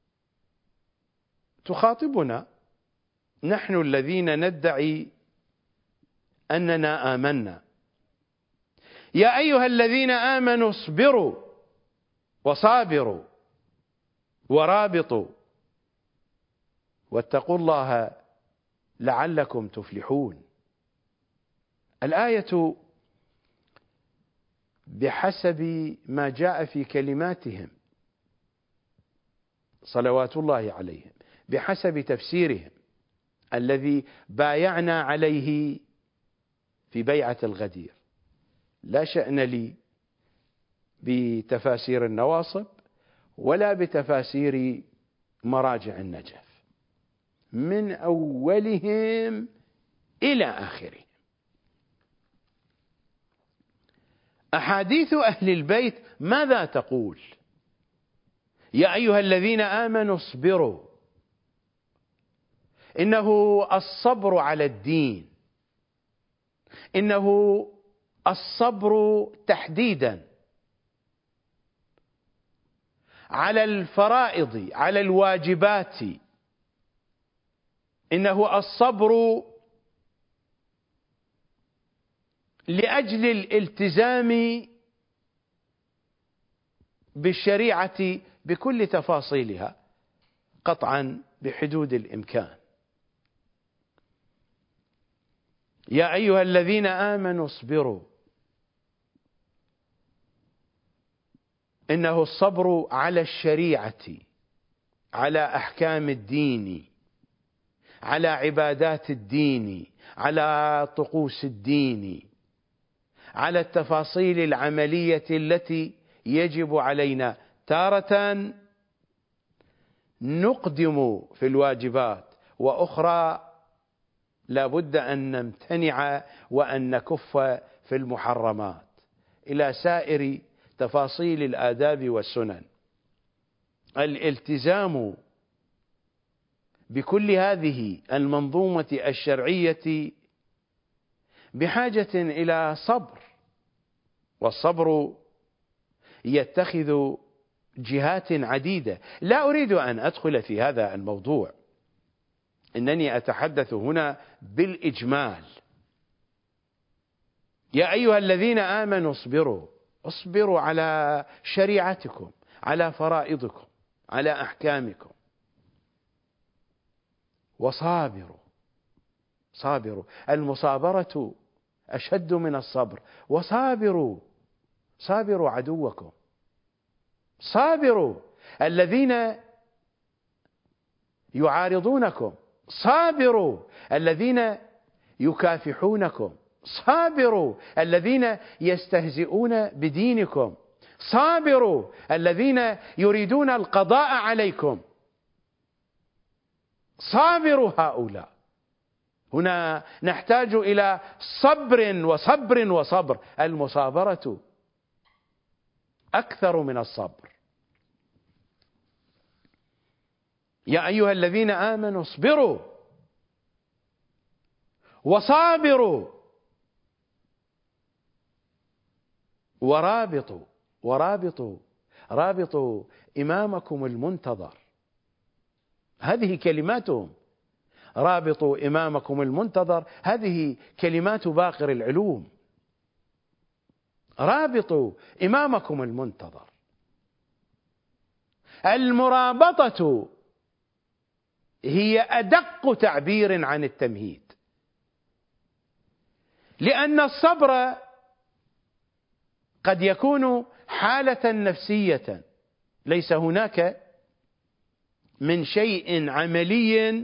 تخاطبنا نحن الذين ندعي أننا آمنا. يا أيها الذين آمنوا اصبروا وصابروا ورابطوا واتقوا الله لعلكم تفلحون. الآية بحسب ما جاء في كلماتهم صلوات الله عليهم، بحسب تفسيرهم الذي بايعنا عليه في بيعة الغدير. لا شأن لي بتفاسير النواصب ولا بتفاسير مراجع النجف من أولهم إلى آخرهم. أحاديث أهل البيت ماذا تقول؟ يا أيها الذين آمنوا اصبروا. إنه الصبر على الدين إنه الصبر تحديدا على الفرائض، على الواجبات، إنه الصبر لأجل الالتزام بالشريعة بكل تفاصيلها، قطعا بحدود الإمكان. يا أيها الذين آمنوا اصبروا، إنه الصبر على الشريعة، على أحكام الدين، على عبادات الدين، على طقوس الدين، على التفاصيل العملية التي يجب علينا. تارة نقدم في الواجبات، وأخرى لا بد أن نمتنع وأن نكف في المحرمات، إلى سائر تفاصيل الآداب والسنن. الالتزام بكل هذه المنظومة الشرعية بحاجة إلى صبر، والصبر يتخذ جهات عديدة. لا أريد أن أدخل في هذا الموضوع، إنني أتحدث هنا بالإجمال. يا أيها الذين آمنوا اصبروا، اصبروا على شريعتكم، على فرائضكم، على أحكامكم، وصابروا. صابروا، المصابرة أشد من الصبر. وصابروا، صابروا عدوكم، صابروا الذين يعارضونكم، صابروا الذين يكافحونكم، صابروا الذين يستهزئون بدينكم، صابروا الذين يريدون القضاء عليكم، صابروا هؤلاء. هنا نحتاج إلى صبر وصبر وصبر. المصابرة أكثر من الصبر. يا أيها الذين آمنوا اصبروا وصابروا ورابطوا. ورابطوا، رابطوا إمامكم المنتظر. هذه كلماتهم، رابطوا إمامكم المنتظر، هذه كلمات باقر العلوم. رابطوا إمامكم المنتظر. المرابطة هي أدق تعبير عن التمهيد، لأن الصبر قد يكون حالة نفسية، ليس هناك من شيء عملي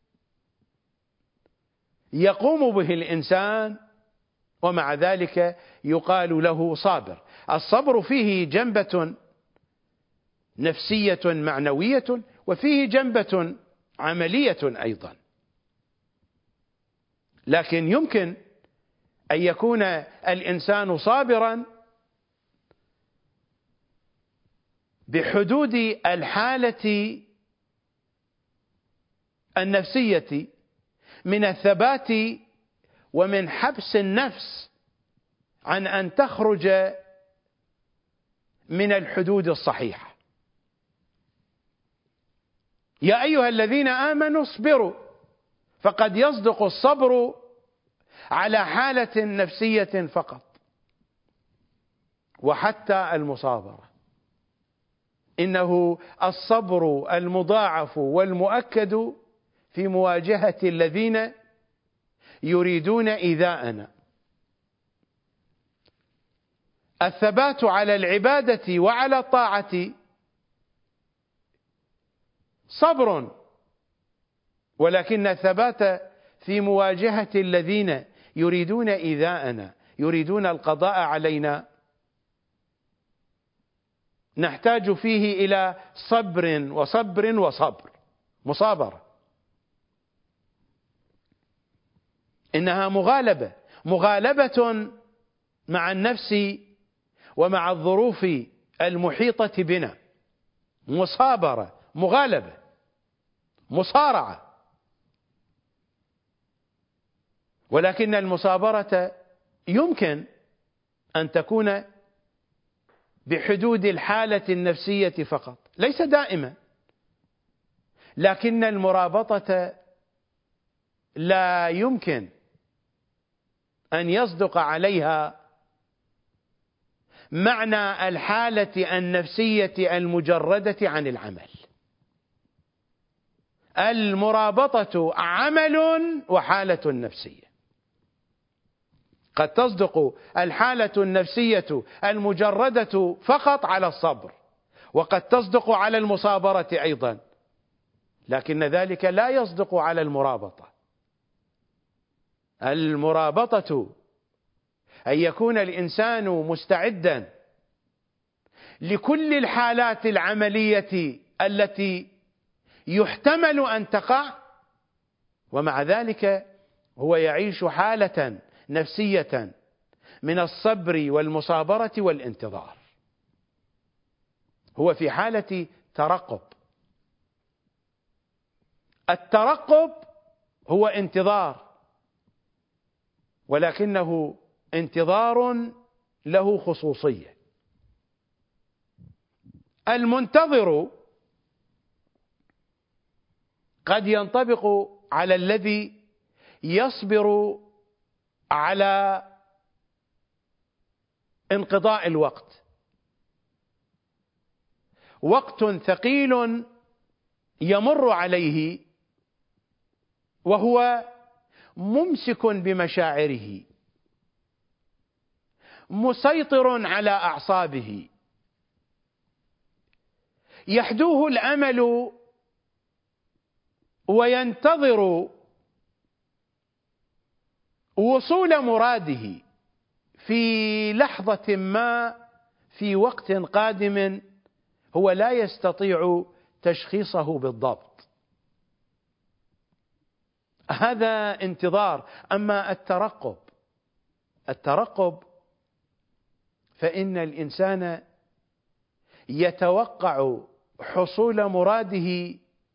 يقوم به الإنسان ومع ذلك يقال له صابر. الصبر فيه جنبة نفسية معنوية، وفيه جنبة عملية أيضا. لكن يمكن أن يكون الإنسان صابرا بحدود الحالة النفسية من الثبات ومن حبس النفس عن أن تخرج من الحدود الصحيحة. يا أيها الذين آمنوا اصبروا، فقد يصدق الصبر على حالة نفسية فقط. وحتى المصابرة، إنه الصبر المضاعف والمؤكد في مواجهة الذين يريدون إيذاءنا. الثبات على العبادة وعلى الطاعة صبر، ولكن الثبات في مواجهة الذين يريدون إيذاءنا، يريدون القضاء علينا، نحتاج فيه إلى صبر وصبر وصبر، مصابرة. إنها مغالبة، مغالبة مع النفس ومع الظروف المحيطة بنا، مصابرة، مغالبة، مصارعة. ولكن المصابرة يمكن أن تكون بحدود الحالة النفسية فقط، ليس دائما، لكن المرابطة لا يمكن أن يصدق عليها معنى الحالة النفسية المجردة عن العمل. المرابطة عمل وحالة نفسية. قد تصدق الحالة النفسية المجردة فقط على الصبر، وقد تصدق على المصابرة أيضا، لكن ذلك لا يصدق على المرابطة. المرابطة أن يكون الإنسان مستعدا لكل الحالات العملية التي يحتمل أن تقع، ومع ذلك هو يعيش حالة نفسية من الصبر والمصابرة والانتظار. هو في حالة ترقب. الترقب هو انتظار، ولكنه انتظار له خصوصية. المنتظر قد ينطبق على الذي يصبر على انقضاء الوقت، وقت ثقيل يمر عليه وهو ممسك بمشاعره، مسيطر على أعصابه، يحدوه الأمل وينتظر وصول مراده في لحظة ما، في وقت قادم هو لا يستطيع تشخيصه بالضبط. هذا انتظار. أما الترقب، الترقب فإن الإنسان يتوقع حصول مراده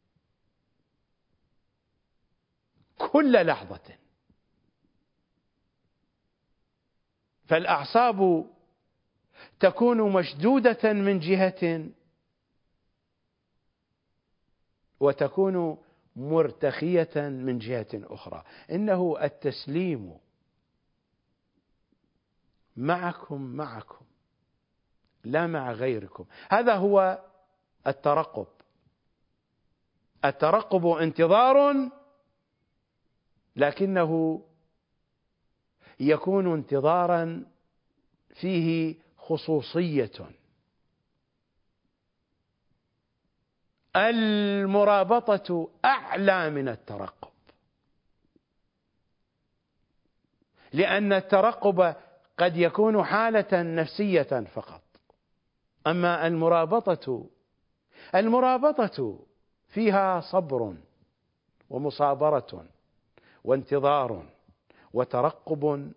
كل لحظة، فالأعصاب تكون مشدودة من جهة وتكون مرتخية من جهة أخرى. إنه التسليم معكم معكم لا مع غيركم. هذا هو الترقب. الترقب انتظار، لكنه يكون انتظارا فيه خصوصية. المرابطة أعلى من الترقب، لأن الترقب قد يكون حالة نفسية فقط، أما المرابطة المرابطة فيها صبر ومصابرة وانتظار وترقب،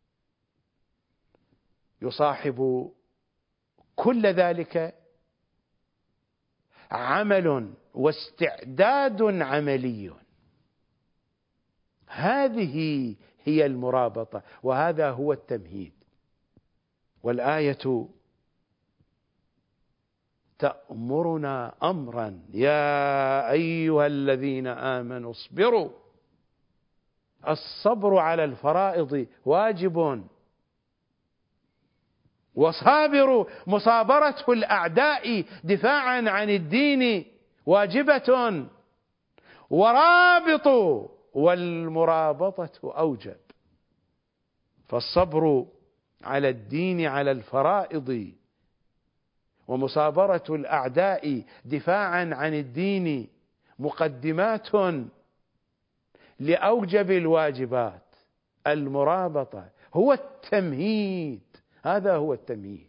يصاحب كل ذلك عمل واستعداد عملي. هذه هي المرابطة، وهذا هو التمهيد. والآية تأمرنا أمرا: يا أيها الذين آمنوا اصبروا. الصبر على الفرائض واجب، وصابروا مصابرة الأعداء دفاعا عن الدين واجبة، ورابطوا والمرابطة أوجب. فالصبر على الدين على الفرائض ومصابرة الأعداء دفاعا عن الدين مقدمات لأوجب الواجبات. المرابطة هو التمهيد، هذا هو التمهيد.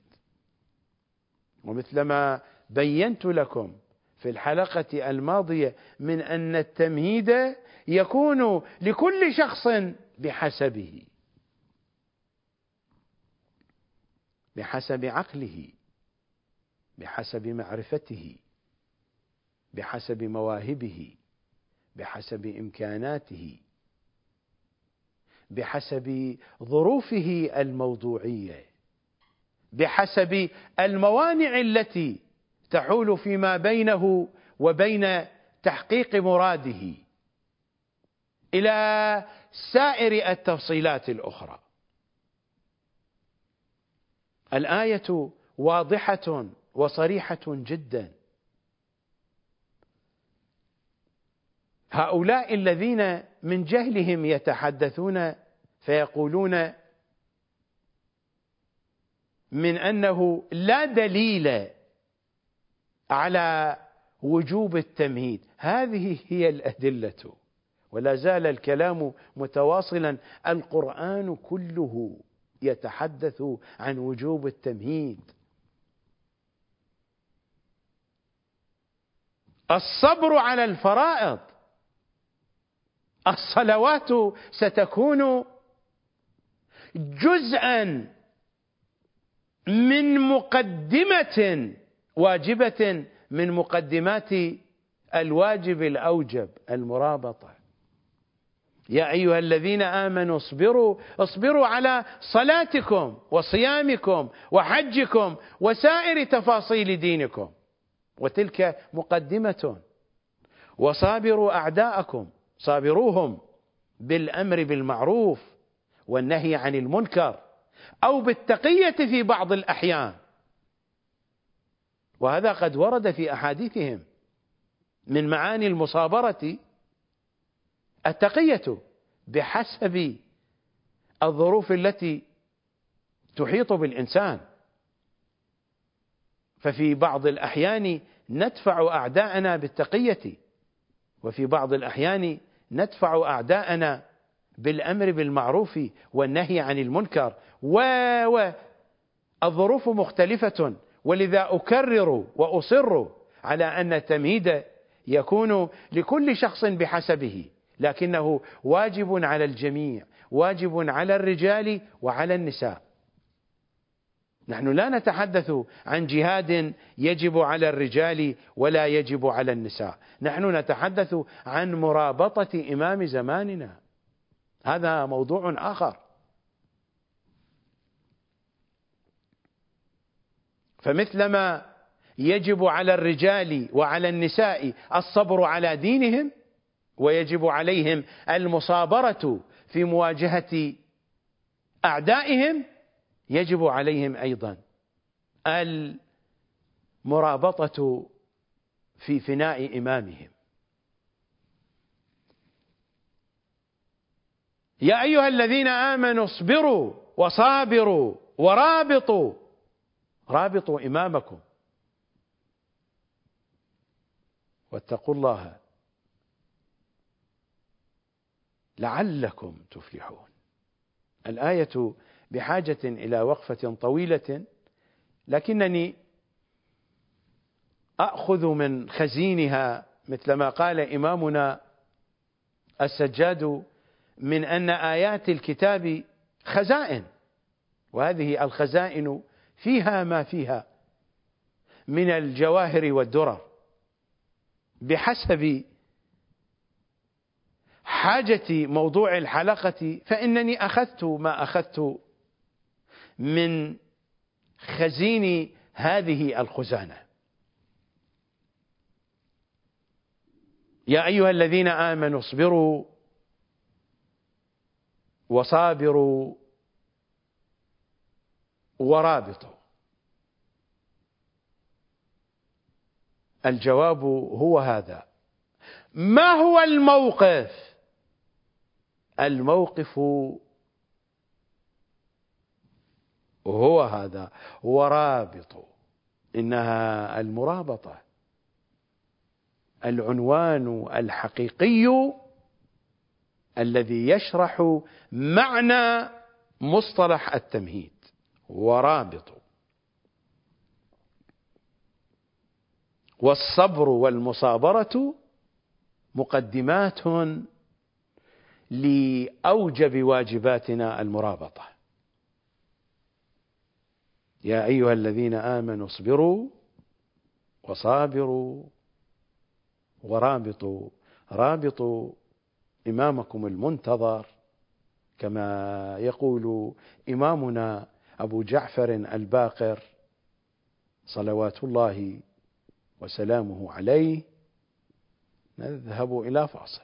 ومثلما بينت لكم في الحلقة الماضية من أن التمهيد يكون لكل شخص بحسبه، بحسب عقله، بحسب معرفته، بحسب مواهبه، بحسب إمكاناته، بحسب ظروفه الموضوعية، بحسب الموانع التي تحول فيما بينه وبين تحقيق مراده، إلى سائر التفصيلات الأخرى. الآية واضحة وصريحة جدا. هؤلاء الذين من جهلهم يتحدثون فيقولون من أنه لا دليل على وجوب التمهيد، هذه هي الأدلة، ولا زال الكلام متواصلا. القرآن كله يتحدث عن وجوب التمهيد. الصبر على الفرائض، الصلوات ستكون جزءا من مقدمة واجبة من مقدمات الواجب الأوجب، المرابطة. يا أيها الذين آمنوا اصبروا اصبروا على صلاتكم وصيامكم وحجكم وسائر تفاصيل دينكم، وتلك مقدمة. وصابروا أعداءكم، صابروهم بالأمر بالمعروف والنهي عن المنكر، أو بالتقية في بعض الأحيان، وهذا قد ورد في أحاديثهم. من معاني المصابرة التقية بحسب الظروف التي تحيط بالإنسان، ففي بعض الأحيان ندفع أعداءنا بالتقية، وفي بعض الأحيان ندفع أعداءنا بالأمر بالمعروف والنهي عن المنكر، والظروف مختلفة. ولذا أكرر وأصر على أن التمهيد يكون لكل شخص بحسبه، لكنه واجب على الجميع، واجب على الرجال وعلى النساء. نحن لا نتحدث عن جهاد يجب على الرجال ولا يجب على النساء، نحن نتحدث عن مرابطة إمام زماننا، هذا موضوع آخر. فمثلما يجب على الرجال وعلى النساء الصبر على دينهم، ويجب عليهم المصابرة في مواجهة أعدائهم، يجب عليهم أيضا المرابطة في فناء إمامهم. يا أيها الذين آمنوا اصبروا وصابروا ورابطوا، رابطوا إمامكم واتقوا الله لعلكم تفلحون. الآية بحاجة إلى وقفة طويلة، لكنني أخذ من خزينها مثل ما قال إمامنا السجاد من أن آيات الكتاب خزائن، وهذه الخزائن فيها ما فيها من الجواهر والدرر بحسب حاجة موضوع الحلقة. فإنني أخذت ما أخذت من خزين هذه الخزانة. يا أيها الذين آمنوا اصبروا وصابروا ورابطوا. الجواب هو هذا. ما هو الموقف؟ الموقف هو هذا، ورابطوا. إنها المرابطة العنوان الحقيقي الذي يشرح معنى مصطلح التمهيد. ورابطوا. والصبر والمصابرة مقدمات لأوجب واجباتنا المرابطة. يا أيها الذين آمنوا اصبروا وصابروا ورابطوا. رابطوا إمامكم المنتظر كما يقول إمامنا أبو جعفر الباقر صلوات الله وسلامه عليه. نذهب إلى فاصل.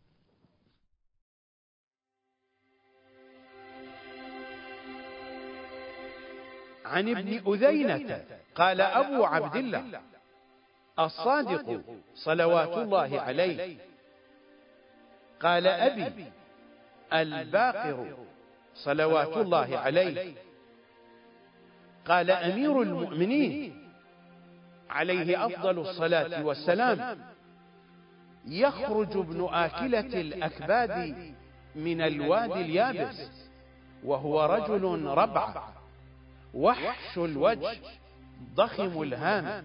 عن ابن أذينة قال أبو عبد الله الصادق صلوات الله عليه قال أبي الباقر صلوات الله عليه قال أمير المؤمنين عليه أفضل الصلاة والسلام يخرج ابن آكلة الأكباد من الوادي اليابس وهو رجل ربع وحش الوجه ضخم الهام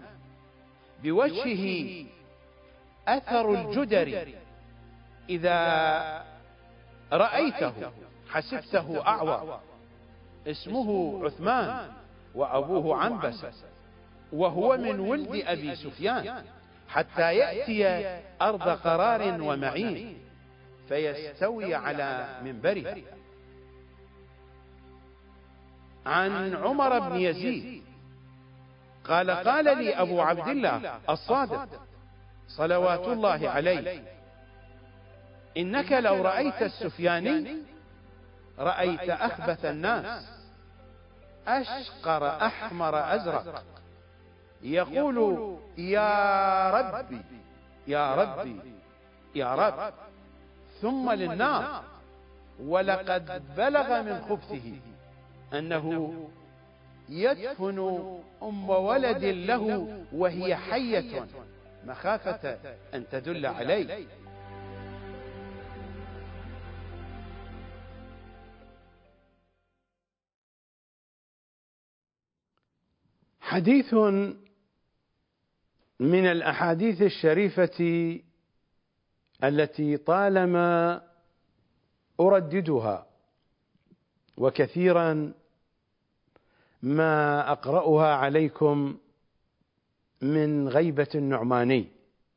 بوجهه أثر الجدر إذا رأيته حسبته أعور اسمه عثمان وأبوه عنبسة وهو من ولد أبي سفيان حتى يأتي أرض قرار ومعين فيستوي على منبره. عن عمر بن يزيد قال قال لي أبو عبد الله الصادق صلوات الله عليه إنك لو رأيت السفياني رأيت أخبث الناس أشقر أحمر أزرق يقول يا ربي يا ربي يا رب ثم للنار ولقد بلغ من خبثه أنه يدفن أم ولد له وهي حية مخافة أن تدل عليه. حديث من الأحاديث الشريفة التي طالما أرددها وكثيرا ما أقرأها عليكم من غيبة النعماني.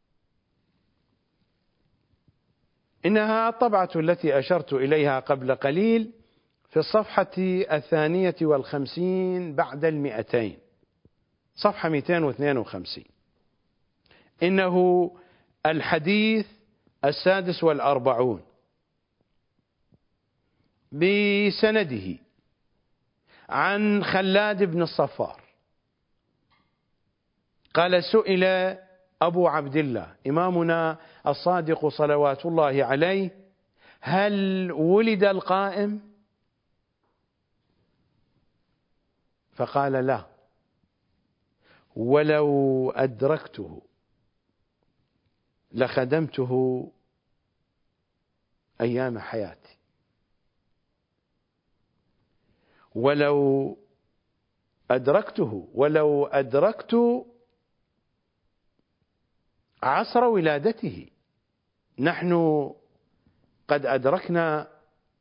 إنها الطبعة التي أشرت إليها قبل قليل في الصفحة الثانية والخمسين بعد المئتين، صفحة مئتين واثنين وخمسين. إنه الحديث السادس والأربعون بسنده عن خلاد بن الصفار قال سئل أبو عبد الله إمامنا الصادق صلوات الله عليه هل ولد القائم؟ فقال لا، ولو أدركته لخدمته أيام حياتي، ولو أدركته ولو أدركت عصر ولادته. نحن قد أدركنا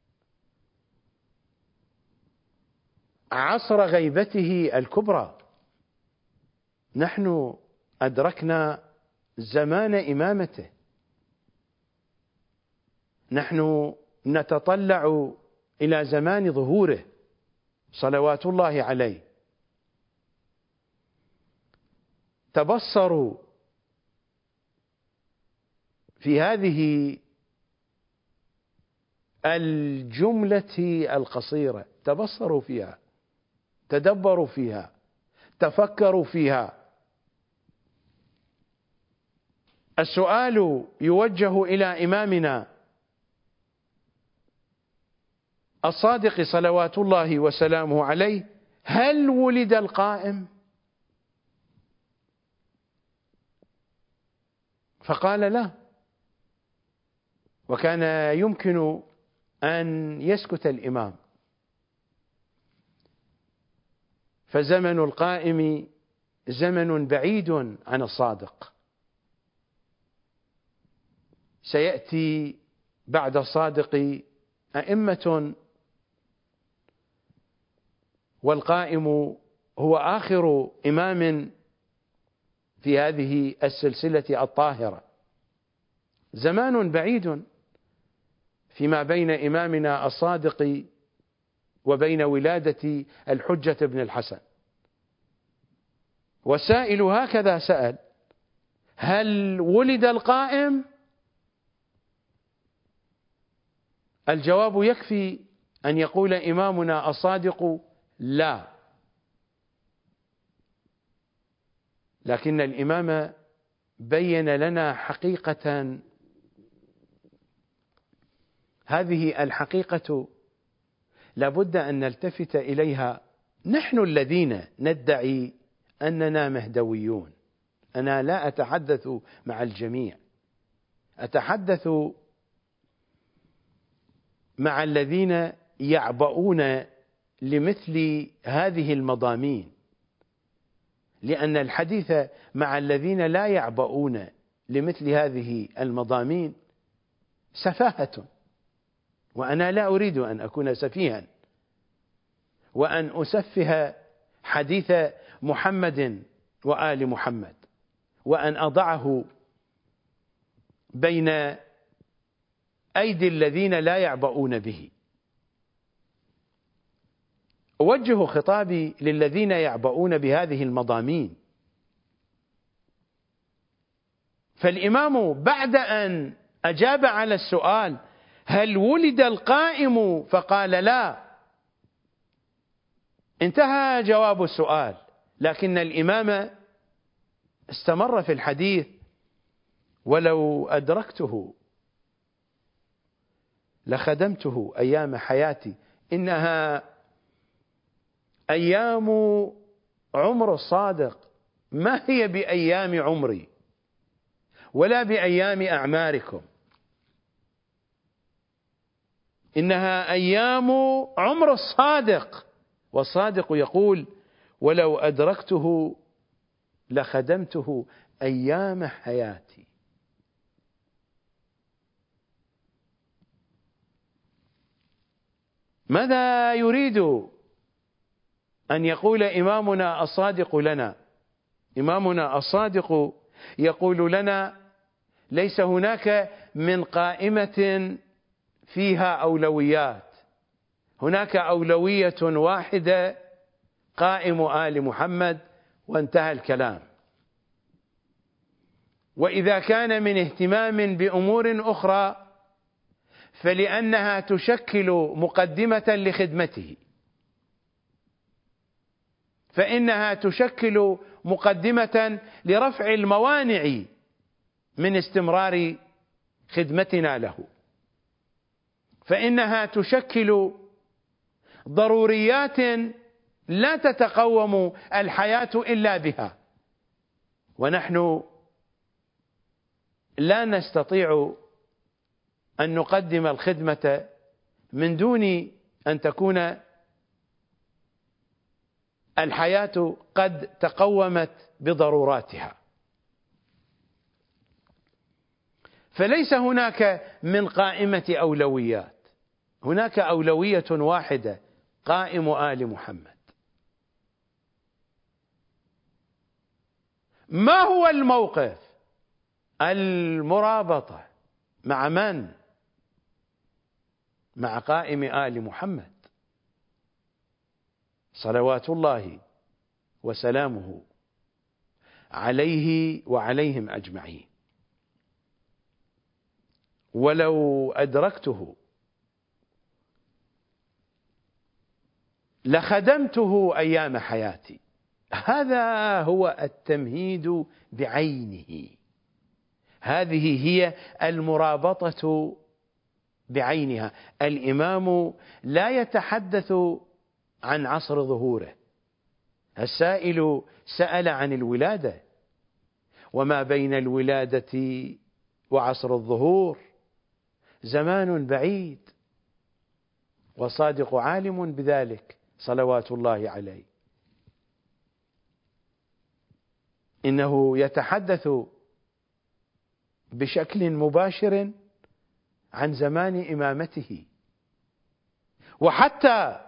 عصر غيبته الكبرى، نحن أدركنا زمان إمامته، نحن نتطلع إلى زمان ظهوره صلوات الله عليه. تبصروا في هذه الجملة القصيرة، تبصروا فيها، تدبروا فيها، تفكروا فيها. السؤال يوجه إلى إمامنا الصادق صلوات الله وسلامه عليه هل ولد القائم؟ فقال لا، وكان يمكن أن يسكت الإمام، فزمن القائم زمن بعيد عن الصادق. سيأتي بعد الصادق أئمة والقائم هو آخر إمام في هذه السلسلة الطاهرة. زمان بعيد فيما بين إمامنا الصادق وبين ولادة الحجة بن الحسن. والسائل هكذا سأل: هل ولد القائم؟ الجواب يكفي أن يقول إمامنا الصادق: لا. لكن الإمام بين لنا حقيقة، هذه الحقيقة لابد أن نلتفت إليها نحن الذين ندعي أننا مهدويون. أنا لا أتحدث مع الجميع، أتحدث مع الذين يعبؤون لمثل هذه المضامين، لأن الحديث مع الذين لا يعبؤون لمثل هذه المضامين سفاهة، وأنا لا أريد أن أكون سفيها وأن أسفه حديث محمد وآل محمد وأن أضعه بين أيدي الذين لا يعبؤون به. أوجه خطابي للذين يعبؤون بهذه المضامين. فالإمام بعد أن أجاب على السؤال: هل ولد القائم؟ فقال: لا. انتهى جواب السؤال، لكن الإمام استمر في الحديث: ولو أدركته لخدمته أيام حياتي، إنها أيام عمر الصادق، ما هي بأيام عمري ولا بأيام أعماركم، إنها أيام عمر الصادق. والصادق يقول: ولو أدركته لخدمته أيام حياتي. ماذا يريد أن يقول إمامنا الصادق لنا؟ إمامنا الصادق يقول لنا: ليس هناك من قائمة فيها أولويات، هناك أولوية واحدة، قائم آل محمد، وانتهى الكلام. وإذا كان من اهتمام بأمور أخرى فلأنها تشكل مقدمة لخدمته، فإنها تشكل مقدمة لرفع الموانع من استمرار خدمتنا له، فإنها تشكل ضروريات لا تتقوم الحياة إلا بها، ونحن لا نستطيع أن نقدم الخدمة من دون أن تكون الحياة قد تقومت بضروراتها. فليس هناك من قائمة أولويات، هناك أولوية واحدة، قائم آل محمد. ما هو الموقف؟ المرابطة مع من؟ مع قائم آل محمد صلوات الله وسلامه عليه وعليهم أجمعين. ولو أدركته لخدمته أيام حياتي. هذا هو التمهيد بعينه، هذه هي المرابطة بعينها. الإمام لا يتحدث عن عصر ظهوره. السائل سأل عن الولادة، وما بين الولادة وعصر الظهور زمان بعيد، والصادق عالم بذلك صلوات الله عليه. إنه يتحدث بشكل مباشر عن زمان إمامته، وحتى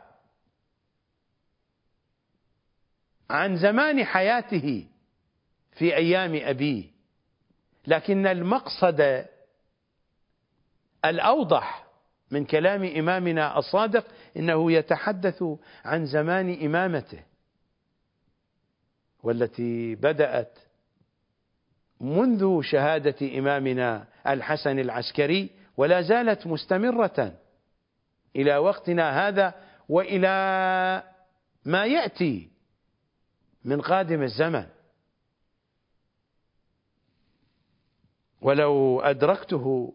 عن زمان حياته في أيام أبيه، لكن المقصد الأوضح من كلام إمامنا الصادق إنه يتحدث عن زمان إمامته، والتي بدأت منذ شهادة إمامنا الحسن العسكري ولا زالت مستمرة إلى وقتنا هذا وإلى ما يأتي من قادم الزمن. ولو أدركته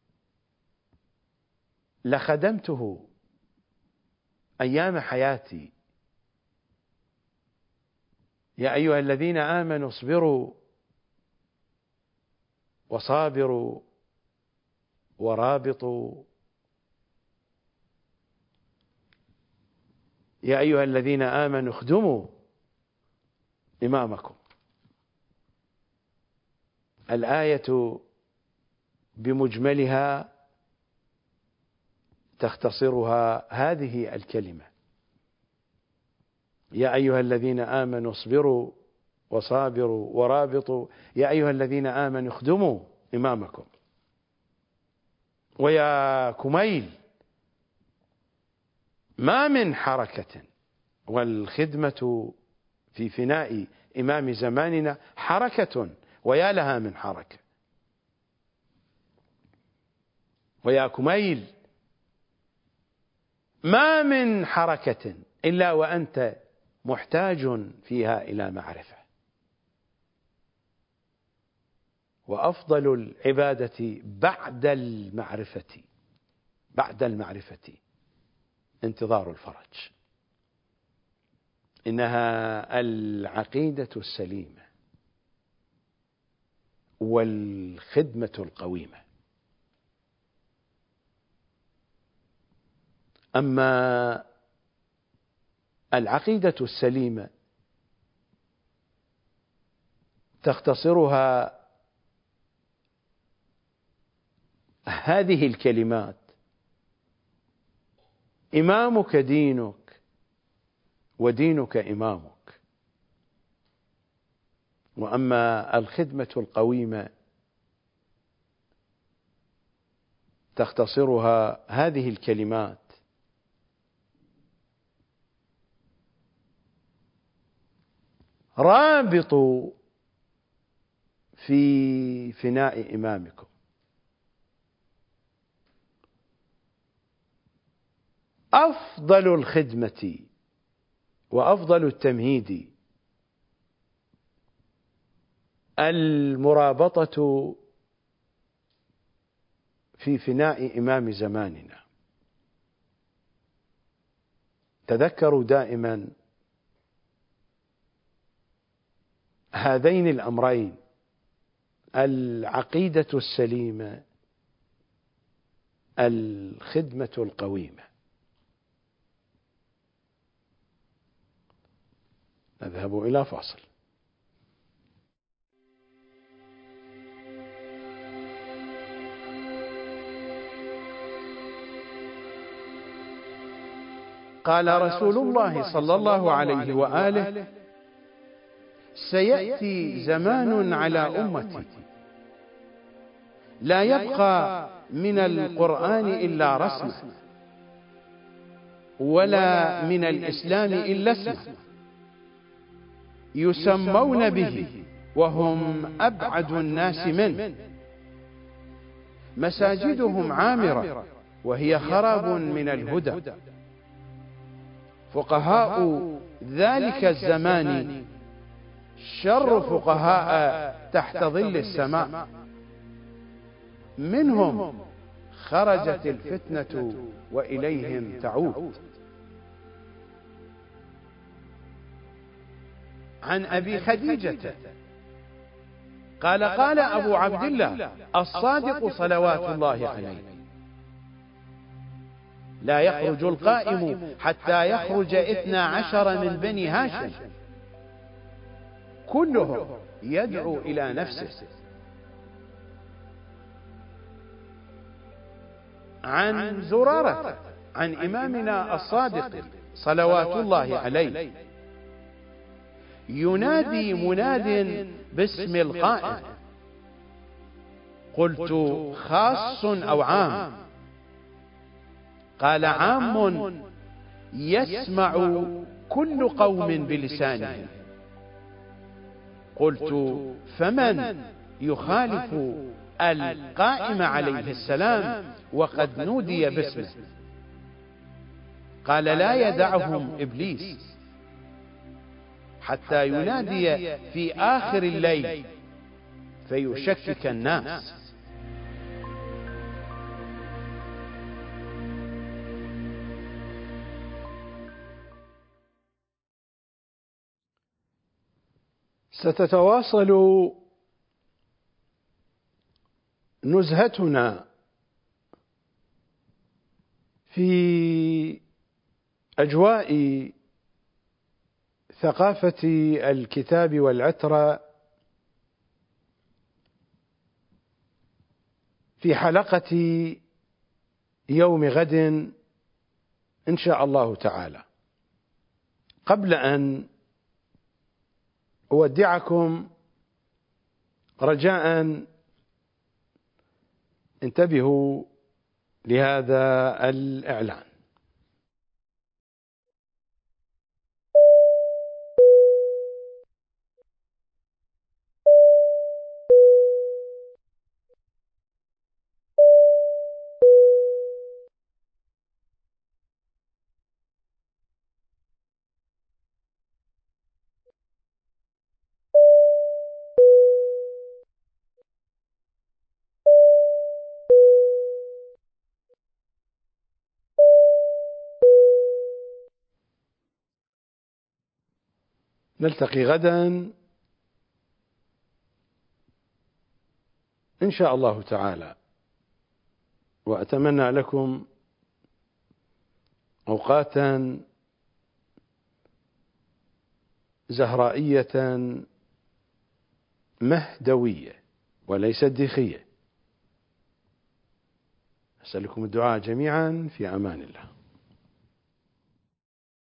لخدمته أيام حياتي. يا أيها الذين آمنوا اصبروا وصابروا ورابطوا، يا أيها الذين آمنوا اخدموا إمامكم. الآية بمجملها تختصرها هذه الكلمة: يا أيها الذين آمنوا اصبروا وصابروا ورابطوا، يا أيها الذين آمنوا اخدموا إمامكم. ويا كميل، ما من حركة، والخدمة في فناء إمام زماننا حركة ويا لها من حركة. ويا كميل، ما من حركة إلا وأنت محتاج فيها إلى معرفة. وأفضل العبادة بعد المعرفة بعد المعرفة انتظار الفرج. إنها العقيدة السليمة والخدمة القويمة. أما العقيدة السليمة تختصرها هذه الكلمات: إمامك دينك ودينك إمامك. وأما الخدمة القويمة تختصرها هذه الكلمات: رابطوا في فناء إمامكم. أفضل الخدمة وأفضل التمهيد المرابطة في فناء إمام زماننا. تذكروا دائما هذين الأمرين: العقيدة السليمة، الخدمة القويمة. نذهب إلى فاصل. قال رسول الله صلى الله عليه وآله: سيأتي زمان على أمتي لا يبقى من القرآن إلا رسمه، ولا من الإسلام إلا اسمه، يسمون به وهم أبعد الناس منه، مساجدهم عامرة وهي خراب من الهدى، فقهاء ذلك الزمان شر فقهاء تحت ظل السماء، منهم خرجت الفتنة وإليهم تعود. عن أبي خديجة قال: قال أبو عبد الله الصادق صلوات الله عليه: لا يخرج القائم حتى يخرج اثنا عشر من بني هاشم، كلهم يدعو إلى نفسه. عن زرارة عن إمامنا الصادق صلوات الله عليه: ينادي مناد باسم القائم، قلت خاص أو عام؟ قال عام يسمع كل قوم بلسانهم. قلت فمن يخالف القائم عليه السلام وقد نودي باسمه؟ قال لا يدعهم إبليس حتى ينادي في آخر الليل فيشكك الناس. ستتواصل نزهتنا في أجواء ثقافة الكتاب والعترة في حلقة يوم غد إن شاء الله تعالى. قبل أن أودعكم رجاء انتبهوا لهذا الإعلان. نلتقي غدا إن شاء الله تعالى، وأتمنى لكم أوقاتا زهرائية مهدوية وليست ديخية. أسألكم الدعاء جميعا، في أمان الله.